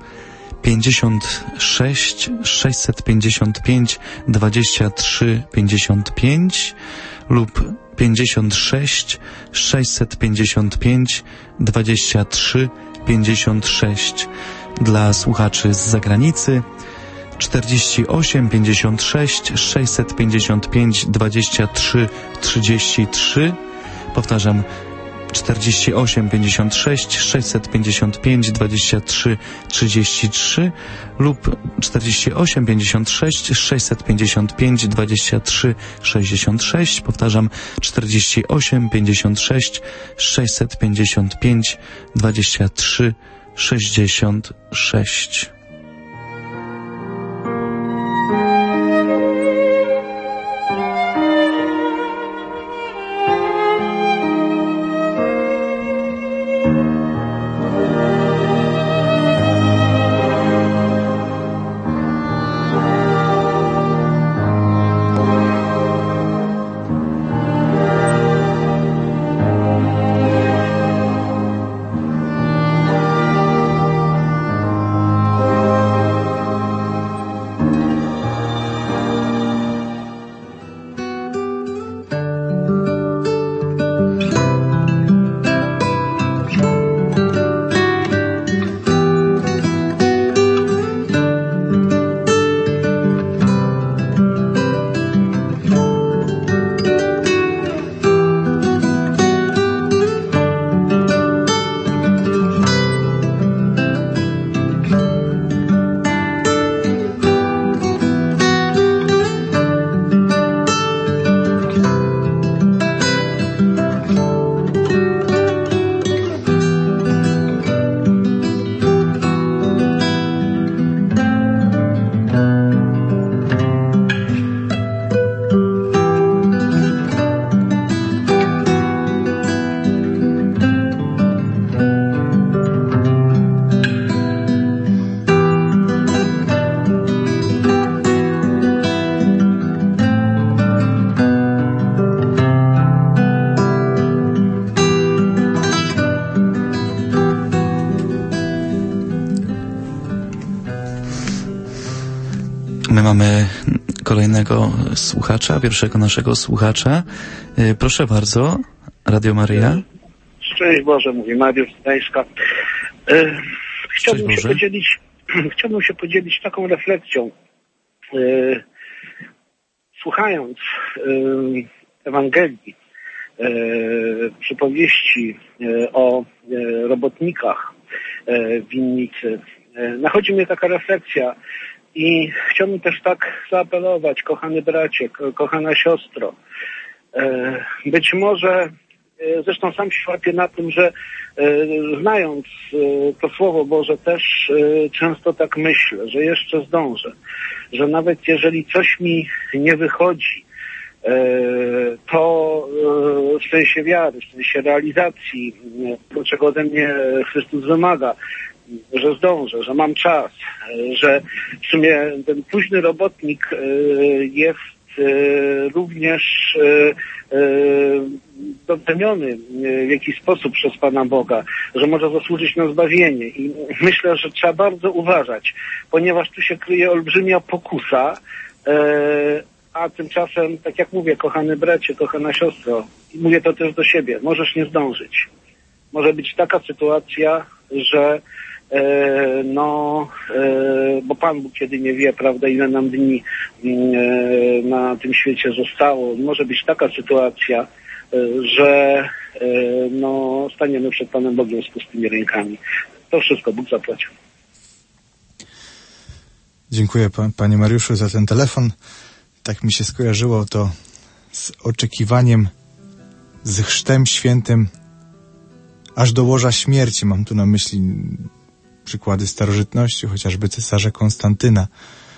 56 655 23 55 lub 56 655 23 56. Dla słuchaczy z zagranicy 48 56 655 23 33. Powtarzam, 48 56 655 23 33 lub 48 56 655 23 66. Powtarzam, 48 56 655 23 66. My mamy kolejnego słuchacza, pierwszego naszego słuchacza. Proszę bardzo, Radio Maryja. Szczęść Boże, mówi Mariusz z Gdańska. Chciałbym się podzielić taką refleksją. słuchając Ewangelii, przypowieści o robotnikach w winnicy, nachodzi mnie taka refleksja i chciałbym też tak zaapelować, kochany bracie, kochana siostro, być może, zresztą sam się łapię na tym, że znając to Słowo Boże też często tak myślę, że jeszcze zdążę, że nawet jeżeli coś mi nie wychodzi, to w sensie wiary, w sensie realizacji, to czego ode mnie Chrystus wymaga, że zdążę, że mam czas, że w sumie ten późny robotnik jest również doceniony w jakiś sposób przez Pana Boga, że może zasłużyć na zbawienie. I myślę, że trzeba bardzo uważać, ponieważ tu się kryje olbrzymia pokusa, a tymczasem, tak jak mówię, kochany bracie, kochana siostro, i mówię to też do siebie, możesz nie zdążyć. Może być taka sytuacja, że bo Pan Bóg kiedy nie wie, prawda, ile nam dni na tym świecie zostało. Może być taka sytuacja, że staniemy przed Panem Bogiem z pustymi rękami. To wszystko Bóg zapłacił. Dziękuję Panie Mariuszu za ten telefon. Tak mi się skojarzyło to z oczekiwaniem, z chrztem świętym aż do łoża śmierci. Mam tu na myśli przykłady starożytności, chociażby cesarza Konstantyna.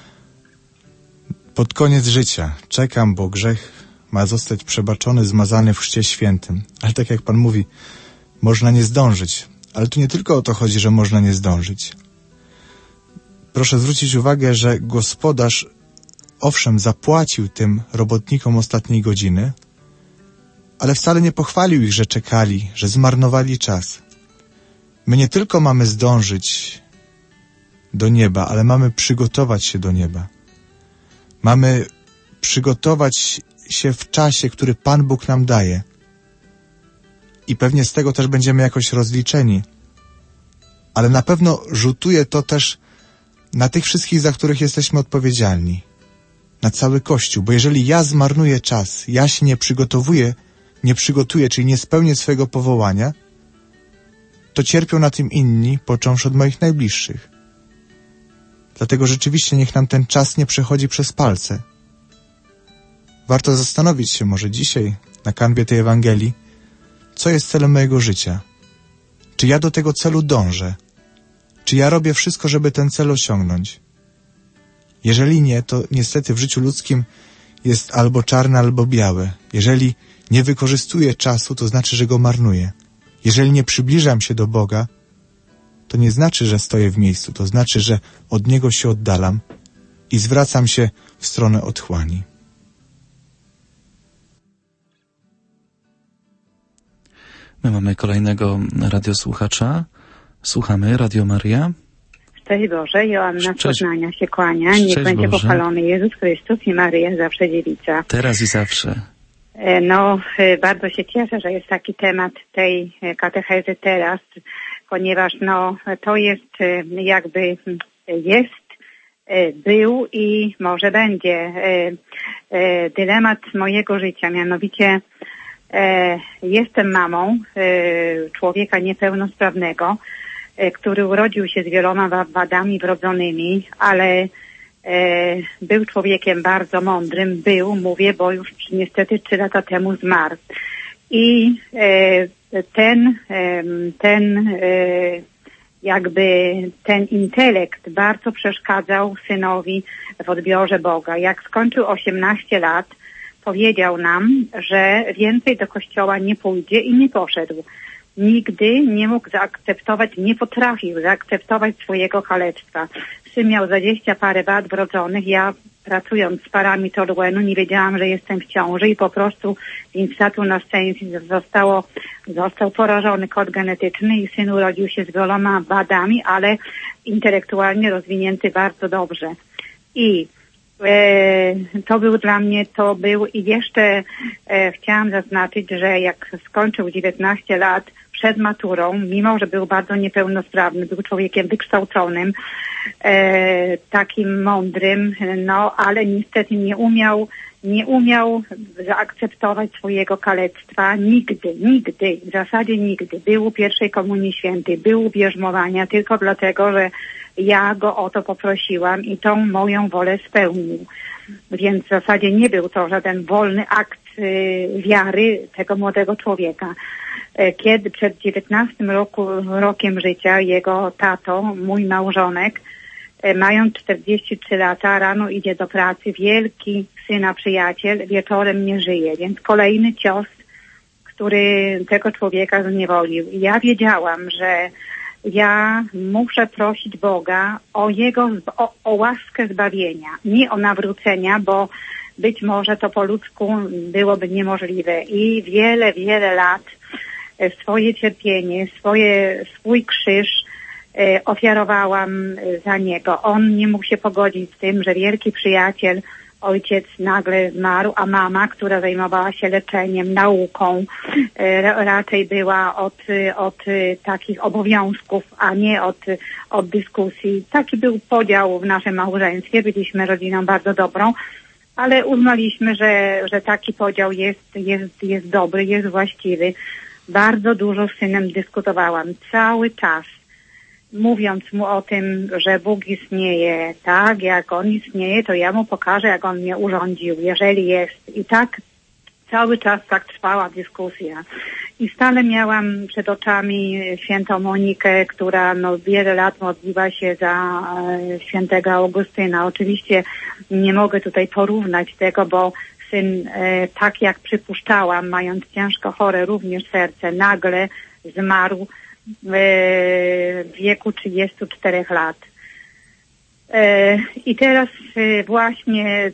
Pod koniec życia czekam, bo grzech ma zostać przebaczony, zmazany w chrzcie świętym. Ale tak jak Pan mówi, można nie zdążyć. Ale tu nie tylko o to chodzi, że można nie zdążyć. Proszę zwrócić uwagę, że gospodarz owszem zapłacił tym robotnikom ostatniej godziny, ale wcale nie pochwalił ich, że czekali, że zmarnowali czas. My nie tylko mamy zdążyć do nieba, ale mamy przygotować się do nieba. Mamy przygotować się w czasie, który Pan Bóg nam daje. I pewnie z tego też będziemy jakoś rozliczeni. Ale na pewno rzutuje to też na tych wszystkich, za których jesteśmy odpowiedzialni. Na cały Kościół. Bo jeżeli ja zmarnuję czas, ja się nie przygotuję, czyli nie spełnię swojego powołania, to cierpią na tym inni, począwszy od moich najbliższych. Dlatego rzeczywiście niech nam ten czas nie przechodzi przez palce. Warto zastanowić się może dzisiaj, na kanwie tej Ewangelii, co jest celem mojego życia. Czy ja do tego celu dążę? Czy ja robię wszystko, żeby ten cel osiągnąć? Jeżeli nie, to niestety w życiu ludzkim jest albo czarne, albo białe. Jeżeli nie wykorzystuję czasu, to znaczy, że go marnuję. Jeżeli nie przybliżam się do Boga, to nie znaczy, że stoję w miejscu. To znaczy, że od Niego się oddalam i zwracam się w stronę otchłani. My mamy kolejnego radiosłuchacza. Słuchamy, Radio Maria. Szczęść Boże, Joanna z Poznania się kłania. Szczęść Niech będzie Boże. pochwalony Jezus Chrystus i Maryja zawsze dziewica. Teraz i zawsze. Bardzo się cieszę, że jest taki temat tej katechezy teraz, ponieważ to jest był i może będzie dylemat mojego życia, mianowicie jestem mamą człowieka niepełnosprawnego, który urodził się z wieloma wadami wrodzonymi, ale był człowiekiem bardzo mądrym, mówię, bo już niestety 3 lata temu zmarł. I ten intelekt bardzo przeszkadzał synowi w odbiorze Boga. Jak skończył 18 lat, powiedział nam, że więcej do kościoła nie pójdzie i nie poszedł. Nigdy nie mógł nie potrafił zaakceptować swojego kalectwa. Syn miał 20 parę wad wrodzonych. Ja, pracując z parami toluenu, nie wiedziałam, że jestem w ciąży i po prostu instatu nascensis został porażony kod genetyczny i syn urodził się z wieloma wadami, ale intelektualnie rozwinięty bardzo dobrze. I to był dla mnie, i jeszcze chciałam zaznaczyć, że jak skończył 19 lat przed maturą, mimo że był bardzo niepełnosprawny, był człowiekiem wykształconym, takim mądrym, ale niestety nie umiał nie umiał zaakceptować swojego kalectwa nigdy, w zasadzie nigdy. Był u pierwszej komunii świętej, był u bierzmowania tylko dlatego, że ja go o to poprosiłam i tą moją wolę spełnił. Więc w zasadzie nie był to żaden wolny akt wiary tego młodego człowieka. Kiedy przed 19 rokiem życia jego tato, mój małżonek, mając 43 lata, rano idzie do pracy, wielki syna przyjaciel, wieczorem nie żyje. Więc kolejny cios, który tego człowieka zniewolił. I ja wiedziałam, że ja muszę prosić Boga o łaskę zbawienia, nie o nawrócenia, bo być może to po ludzku byłoby niemożliwe. I wiele lat swoje cierpienie, swój krzyż ofiarowałam za niego. On nie mógł się pogodzić z tym, że wielki przyjaciel, ojciec nagle zmarł, a mama, która zajmowała się leczeniem, nauką, raczej była od takich obowiązków, a nie od dyskusji. Taki był podział w naszym małżeństwie. Byliśmy rodziną bardzo dobrą, ale uznaliśmy, że taki podział jest dobry, jest właściwy. Bardzo dużo z synem dyskutowałam cały czas, mówiąc mu o tym, że Bóg istnieje, tak, jak On istnieje, to ja mu pokażę, jak On mnie urządził, jeżeli jest. I tak cały czas tak trwała dyskusja. I stale miałam przed oczami świętą Monikę, która wiele lat modliła się za świętego Augustyna. Oczywiście nie mogę tutaj porównać tego, bo syn, tak jak przypuszczałam, mając ciężko chore również serce, nagle zmarł w wieku 34 lat. I teraz właśnie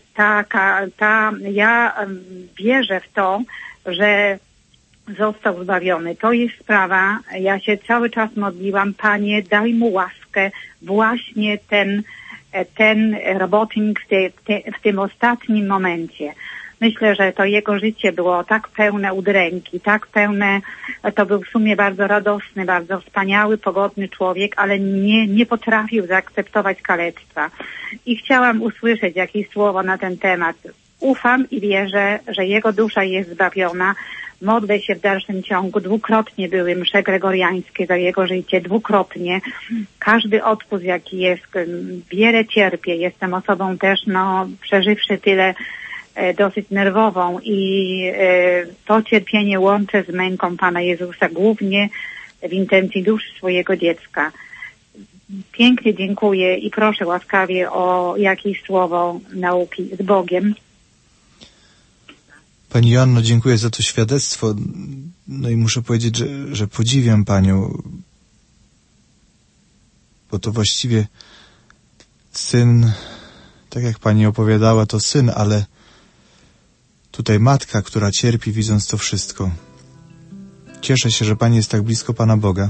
ja wierzę w to, że został zbawiony. To jest sprawa, ja się cały czas modliłam, Panie, daj mu łaskę, właśnie ten robotnik w tym ostatnim momencie. Myślę, że to jego życie było tak pełne udręki, tak pełne, to był w sumie bardzo radosny, bardzo wspaniały, pogodny człowiek, ale nie potrafił zaakceptować kalectwa. I chciałam usłyszeć jakieś słowo na ten temat. Ufam i wierzę, że jego dusza jest zbawiona. Modlę się w dalszym ciągu. Dwukrotnie były msze gregoriańskie za jego życie. Dwukrotnie. Każdy odpust, jaki jest, wiele cierpię. Jestem osobą też, przeżywszy tyle, dosyć nerwową i to cierpienie łączę z męką Pana Jezusa, głównie w intencji duszy swojego dziecka. Pięknie dziękuję i proszę łaskawie o jakieś słowo nauki z Bogiem. Pani Joanno, dziękuję za to świadectwo. No i muszę powiedzieć, że podziwiam Panią, bo to właściwie syn, tak jak Pani opowiadała, to syn, ale tutaj matka, która cierpi, widząc to wszystko. Cieszę się, że Pani jest tak blisko Pana Boga.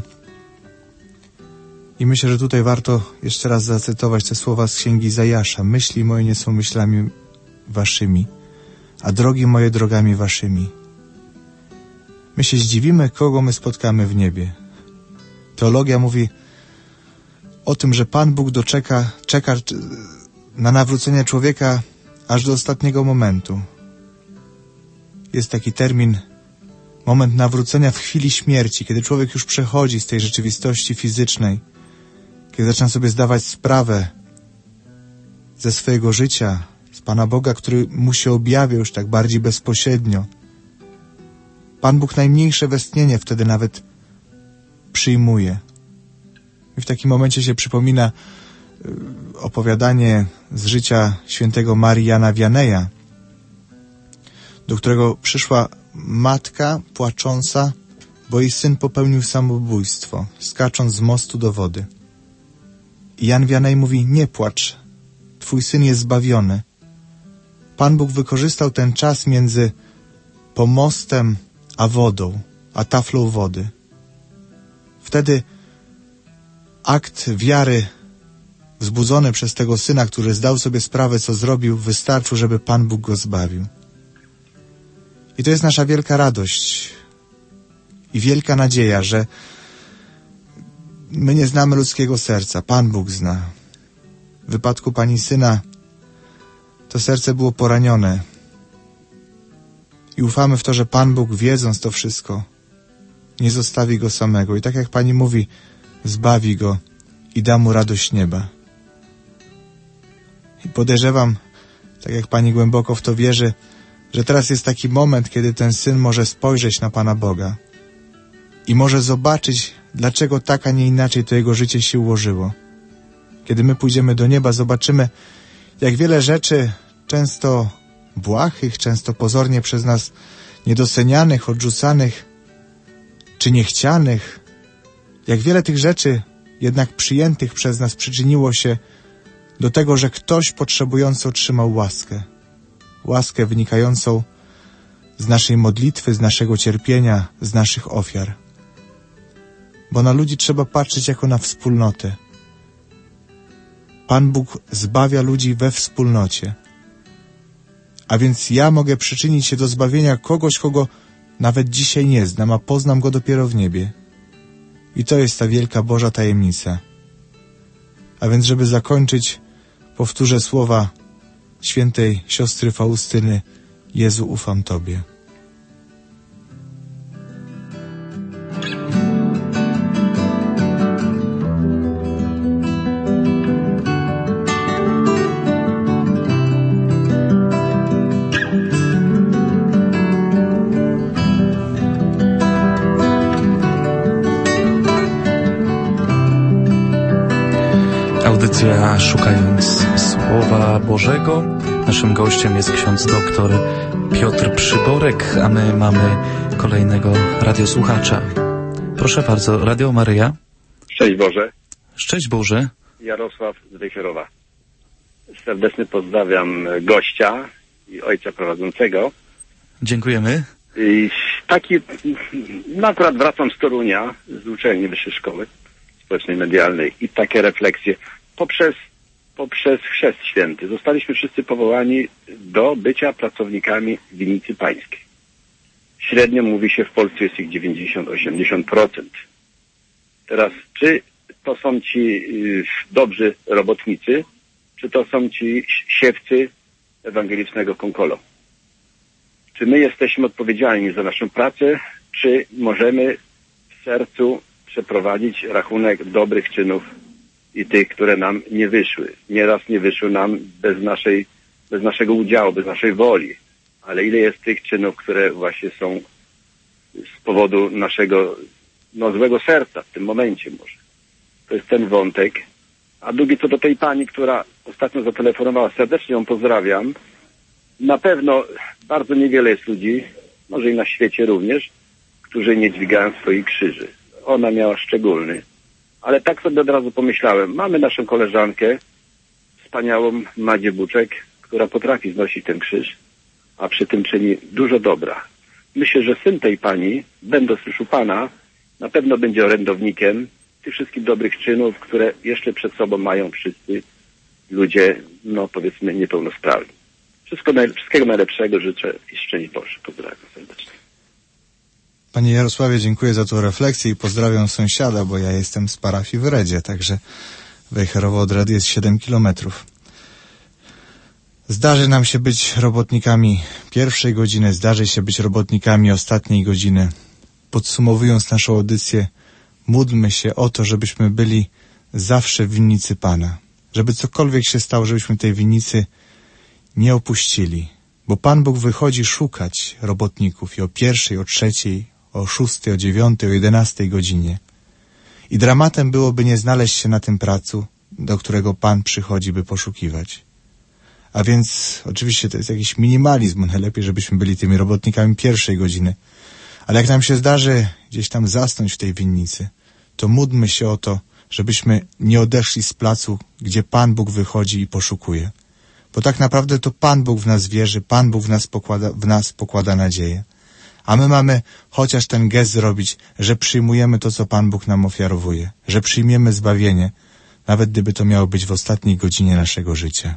I myślę, że tutaj warto jeszcze raz zacytować te słowa z księgi Izajasza. Myśli moje nie są myślami waszymi, a drogi moje drogami waszymi. My się zdziwimy, kogo my spotkamy w niebie. Teologia mówi o tym, że Pan Bóg czeka na nawrócenie człowieka aż do ostatniego momentu. Jest taki termin, moment nawrócenia w chwili śmierci, kiedy człowiek już przechodzi z tej rzeczywistości fizycznej, kiedy zaczyna sobie zdawać sprawę ze swojego życia, z Pana Boga, który mu się objawia już tak bardziej bezpośrednio. Pan Bóg najmniejsze westchnienie wtedy nawet przyjmuje. I w takim momencie się przypomina opowiadanie z życia świętego Mariana Vianneya, do którego przyszła matka płacząca, bo jej syn popełnił samobójstwo, skacząc z mostu do wody. I Jan Vianney mówi, nie płacz, twój syn jest zbawiony. Pan Bóg wykorzystał ten czas między pomostem a wodą, a taflą wody. Wtedy akt wiary wzbudzony przez tego syna, który zdał sobie sprawę, co zrobił, wystarczył, żeby Pan Bóg go zbawił. I to jest nasza wielka radość i wielka nadzieja, że my nie znamy ludzkiego serca, Pan Bóg zna. W wypadku pani syna to serce było poranione I ufamy w to, że Pan Bóg, wiedząc to wszystko, nie zostawi go samego. I tak jak Pani mówi, zbawi go i da mu radość nieba. I podejrzewam, tak jak Pani głęboko w to wierzy, że teraz jest taki moment, kiedy ten syn może spojrzeć na Pana Boga i może zobaczyć, dlaczego tak, a nie inaczej to jego życie się ułożyło. Kiedy my pójdziemy do nieba, zobaczymy, jak wiele rzeczy, często błahych, często pozornie przez nas niedocenianych, odrzucanych czy niechcianych, jak wiele tych rzeczy jednak przyjętych przez nas przyczyniło się do tego, że ktoś potrzebujący otrzymał łaskę. Łaskę wynikającą z naszej modlitwy, z naszego cierpienia, z naszych ofiar. Bo na ludzi trzeba patrzeć jako na wspólnotę. Pan Bóg zbawia ludzi we wspólnocie. A więc ja mogę przyczynić się do zbawienia kogoś, kogo nawet dzisiaj nie znam, a poznam go dopiero w niebie. I to jest ta wielka Boża tajemnica. A więc, żeby zakończyć, powtórzę słowa świętej siostry Faustyny: Jezu, ufam Tobie. Audycja Szukając Słowa Bożego. Naszym gościem jest ksiądz doktor Piotr Przyborek, a my mamy kolejnego radiosłuchacza. Proszę bardzo, Radio Maryja. Szczęść Boże. Szczęść Boże. Jarosław z Wejherowa. Serdecznie pozdrawiam gościa i ojca prowadzącego. Dziękujemy. I akurat wracam z Torunia, z uczelni Wyższej Szkoły Społecznej Medialnej i takie refleksje poprzez Chrzest Święty. Zostaliśmy wszyscy powołani do bycia pracownikami winnicy pańskiej. Średnio mówi się, w Polsce jest ich 90-80%. Teraz, czy to są ci dobrzy robotnicy, czy to są ci siewcy ewangelicznego konkolo? Czy my jesteśmy odpowiedzialni za naszą pracę, czy możemy w sercu przeprowadzić rachunek dobrych czynów i tych, które nam nie wyszły? Nieraz nie wyszły nam bez naszego udziału, bez naszej woli. Ale ile jest tych czynów, które właśnie są z powodu naszego złego serca w tym momencie może. To jest ten wątek. A drugi co do tej pani, która ostatnio zatelefonowała, serdecznie ją pozdrawiam. Na pewno bardzo niewiele jest ludzi, może i na świecie również, którzy nie dźwigają swoich krzyży. Ona miała szczególny. Ale tak sobie od razu pomyślałem, mamy naszą koleżankę, wspaniałą Madzię Buczek, która potrafi znosić ten krzyż, a przy tym czyni dużo dobra. Myślę, że syn tej pani, będąc już u Pana, na pewno będzie orędownikiem tych wszystkich dobrych czynów, które jeszcze przed sobą mają wszyscy ludzie, powiedzmy, niepełnosprawni. Wszystkiego najlepszego życzę i szczęść Boże. Pozdrawiam serdecznie. Panie Jarosławie, dziękuję za tą refleksję i pozdrawiam sąsiada, bo ja jestem z parafii w Redzie, także Wejherowo od Redy jest 7 kilometrów. Zdarzy nam się być robotnikami pierwszej godziny, zdarzy się być robotnikami ostatniej godziny. Podsumowując naszą audycję, módlmy się o to, żebyśmy byli zawsze w winnicy Pana. Żeby cokolwiek się stało, żebyśmy tej winnicy nie opuścili. Bo Pan Bóg wychodzi szukać robotników i o 1, o 3, o 6, o 9, o 11 godzinie. I dramatem byłoby nie znaleźć się na tym placu, do którego Pan przychodzi, by poszukiwać. A więc oczywiście to jest jakiś minimalizm. Najlepiej, żebyśmy byli tymi robotnikami pierwszej godziny. Ale jak nam się zdarzy gdzieś tam zasnąć w tej winnicy, to módlmy się o to, żebyśmy nie odeszli z placu, gdzie Pan Bóg wychodzi i poszukuje. Bo tak naprawdę to Pan Bóg w nas wierzy, Pan Bóg w nas pokłada nadzieję. A my mamy chociaż ten gest zrobić, że przyjmujemy to, co Pan Bóg nam ofiarowuje, że przyjmiemy zbawienie, nawet gdyby to miało być w ostatniej godzinie naszego życia.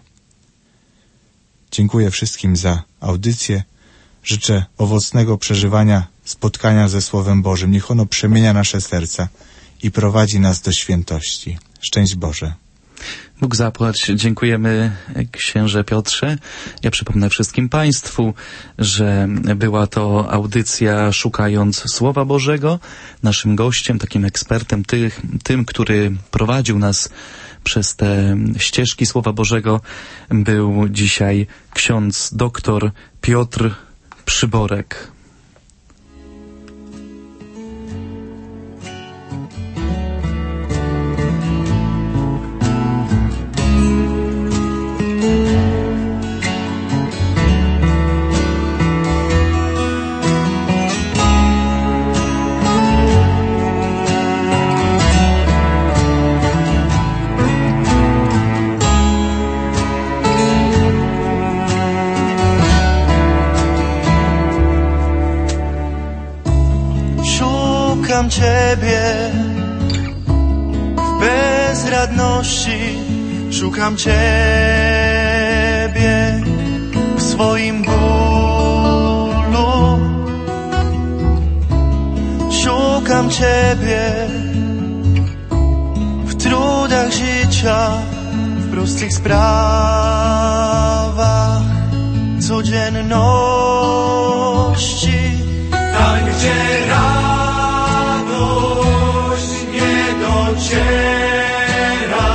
Dziękuję wszystkim za audycję. Życzę owocnego przeżywania spotkania ze Słowem Bożym. Niech ono przemienia nasze serca i prowadzi nas do świętości. Szczęść Boże. Bóg zapłać. Dziękujemy, księże Piotrze. Ja przypomnę wszystkim Państwu, że była to audycja Szukając Słowa Bożego. Naszym gościem, takim ekspertem, tym, który prowadził nas przez te ścieżki Słowa Bożego, był dzisiaj ksiądz doktor Piotr Przyborek. Szukam Ciebie w bezradności, szukam Ciebie w swoim bólu. Szukam Ciebie w trudach życia, w prostych sprawach codzienności. Tam, gdzie dociera,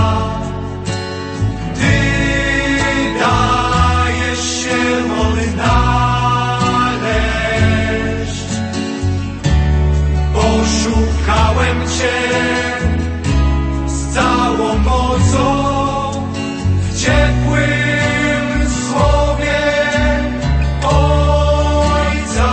Ty dajesz się odnaleźć. Poszukałem Cię z całą mocą w ciepłym słowie Ojca.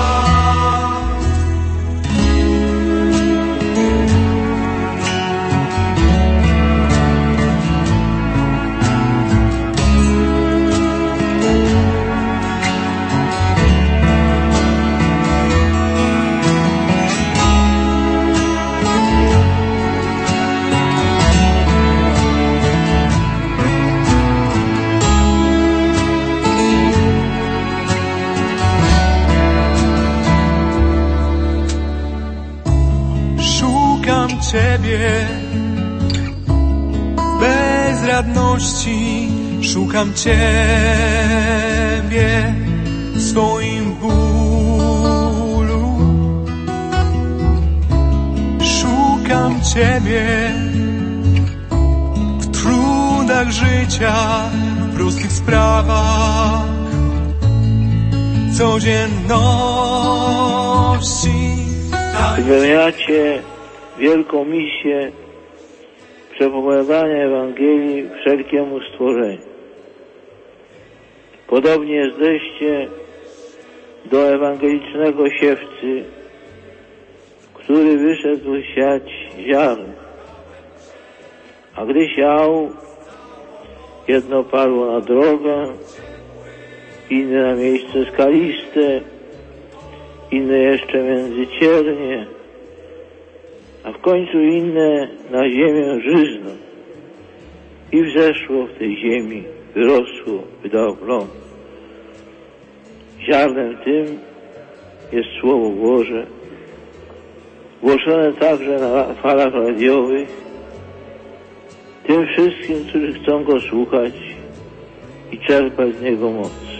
Szukam Ciebie w bezradności, szukam Ciebie w swoim bólu. Szukam Ciebie w trudach życia, w prostych sprawach codzienności. Wypełniacie wielką misję przepowiadania Ewangelii wszelkiemu stworzeniu. Podobnie jesteście do ewangelicznego siewcy, który wyszedł siać ziarno. A gdy siał, jedno padło na drogę, inne na miejsce skaliste, inne jeszcze między ciernie, a w końcu inne na ziemię żyzną. I wzeszło w tej ziemi, wyrosło, wydało plon. Ziarnem tym jest Słowo Boże, głoszone także na falach radiowych, tym wszystkim, którzy chcą Go słuchać i czerpać z Niego moc.